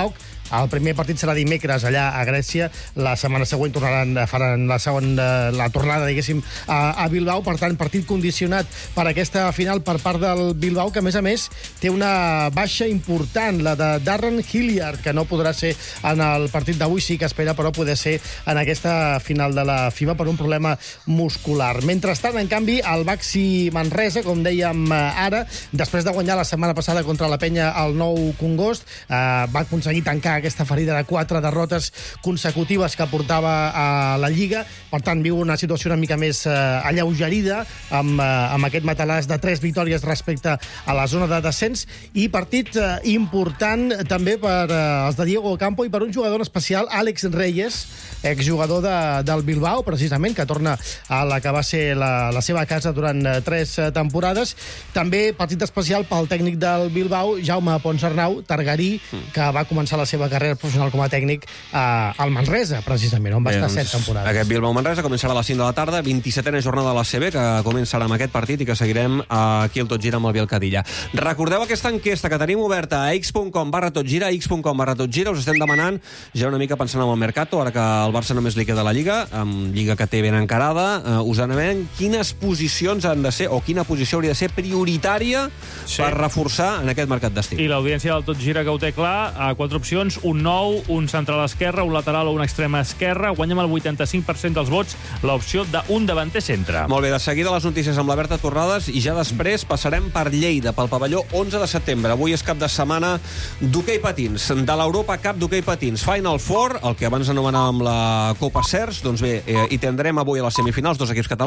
El primer partit serà dimecres allà a Grècia. La setmana següent tornaran, faran la segona, la tornada, diguéssim, a, a Bilbao. Per tant, partit condicionat per aquesta final per part del Bilbao, que a més a més té una baixa important, la de Darren Hilliard, que no podrà ser en el partit d'avui, sí que espera, però poder ser en aquesta final de la FIBA per un problema muscular. Mentrestant, en canvi, el Baxi Manresa, com dèiem ara, després de guanyar la setmana passada contra la Penya al Nou Congost, eh, va aconseguir tancar aquesta ferida de quatre derrotes consecutives que portava a la Lliga. Per tant, viu una situació una mica més eh, alleugerida, amb, eh, amb aquest matalàs de tres victòries respecte a la zona de descens, i partit eh, important també per eh, els de Diego Campo i per un jugador especial, Àlex Reyes, exjugador de, del Bilbao, precisament, que torna a la que va ser la, la seva casa durant eh, tres eh, temporades. També partit especial pel tècnic del Bilbao, Jaume Ponsarnau, targarí, que va començar la seva carrera professional com a tècnic eh, al Manresa, precisament, on va Bé, estar set temporades. Aquest Bilbao-Manresa començarà a les cinc de la tarda, vint-i-setena jornada de la C B, que començarà amb aquest partit i que seguirem aquí al Tot Gira amb el Biel Cadilla. Recordeu aquesta enquesta que tenim oberta a x punt com barra tot gira, x punt com barra tot gira. Us estem demanant, ja una mica pensant en el Mercato, ara que el Barça només li queda la Lliga, amb Lliga que té ben encarada, eh, us demanem quines posicions han de ser, o quina posició hauria de ser prioritària sí. per reforçar en aquest mercat d'estiu. I l'audiència del Tot Gira que ho té clar, a quatre opcions, un nou, un central esquerre, un lateral o un extrema esquerra. Guanyem el vuitanta-cinc per cent dels vots l'opció d'un davanter centre. Molt bé, de seguida les notícies amb la Berta Torrades i ja després passarem per Lleida, pel pavelló onze de setembre. Avui és cap de setmana d'hoquei patins, de l'Europa Cup d'hoquei patins. Final Four, el que abans anomenàvem la Copa Cers, doncs bé, eh, hi tindrem avui a les semifinals dos equips catalans.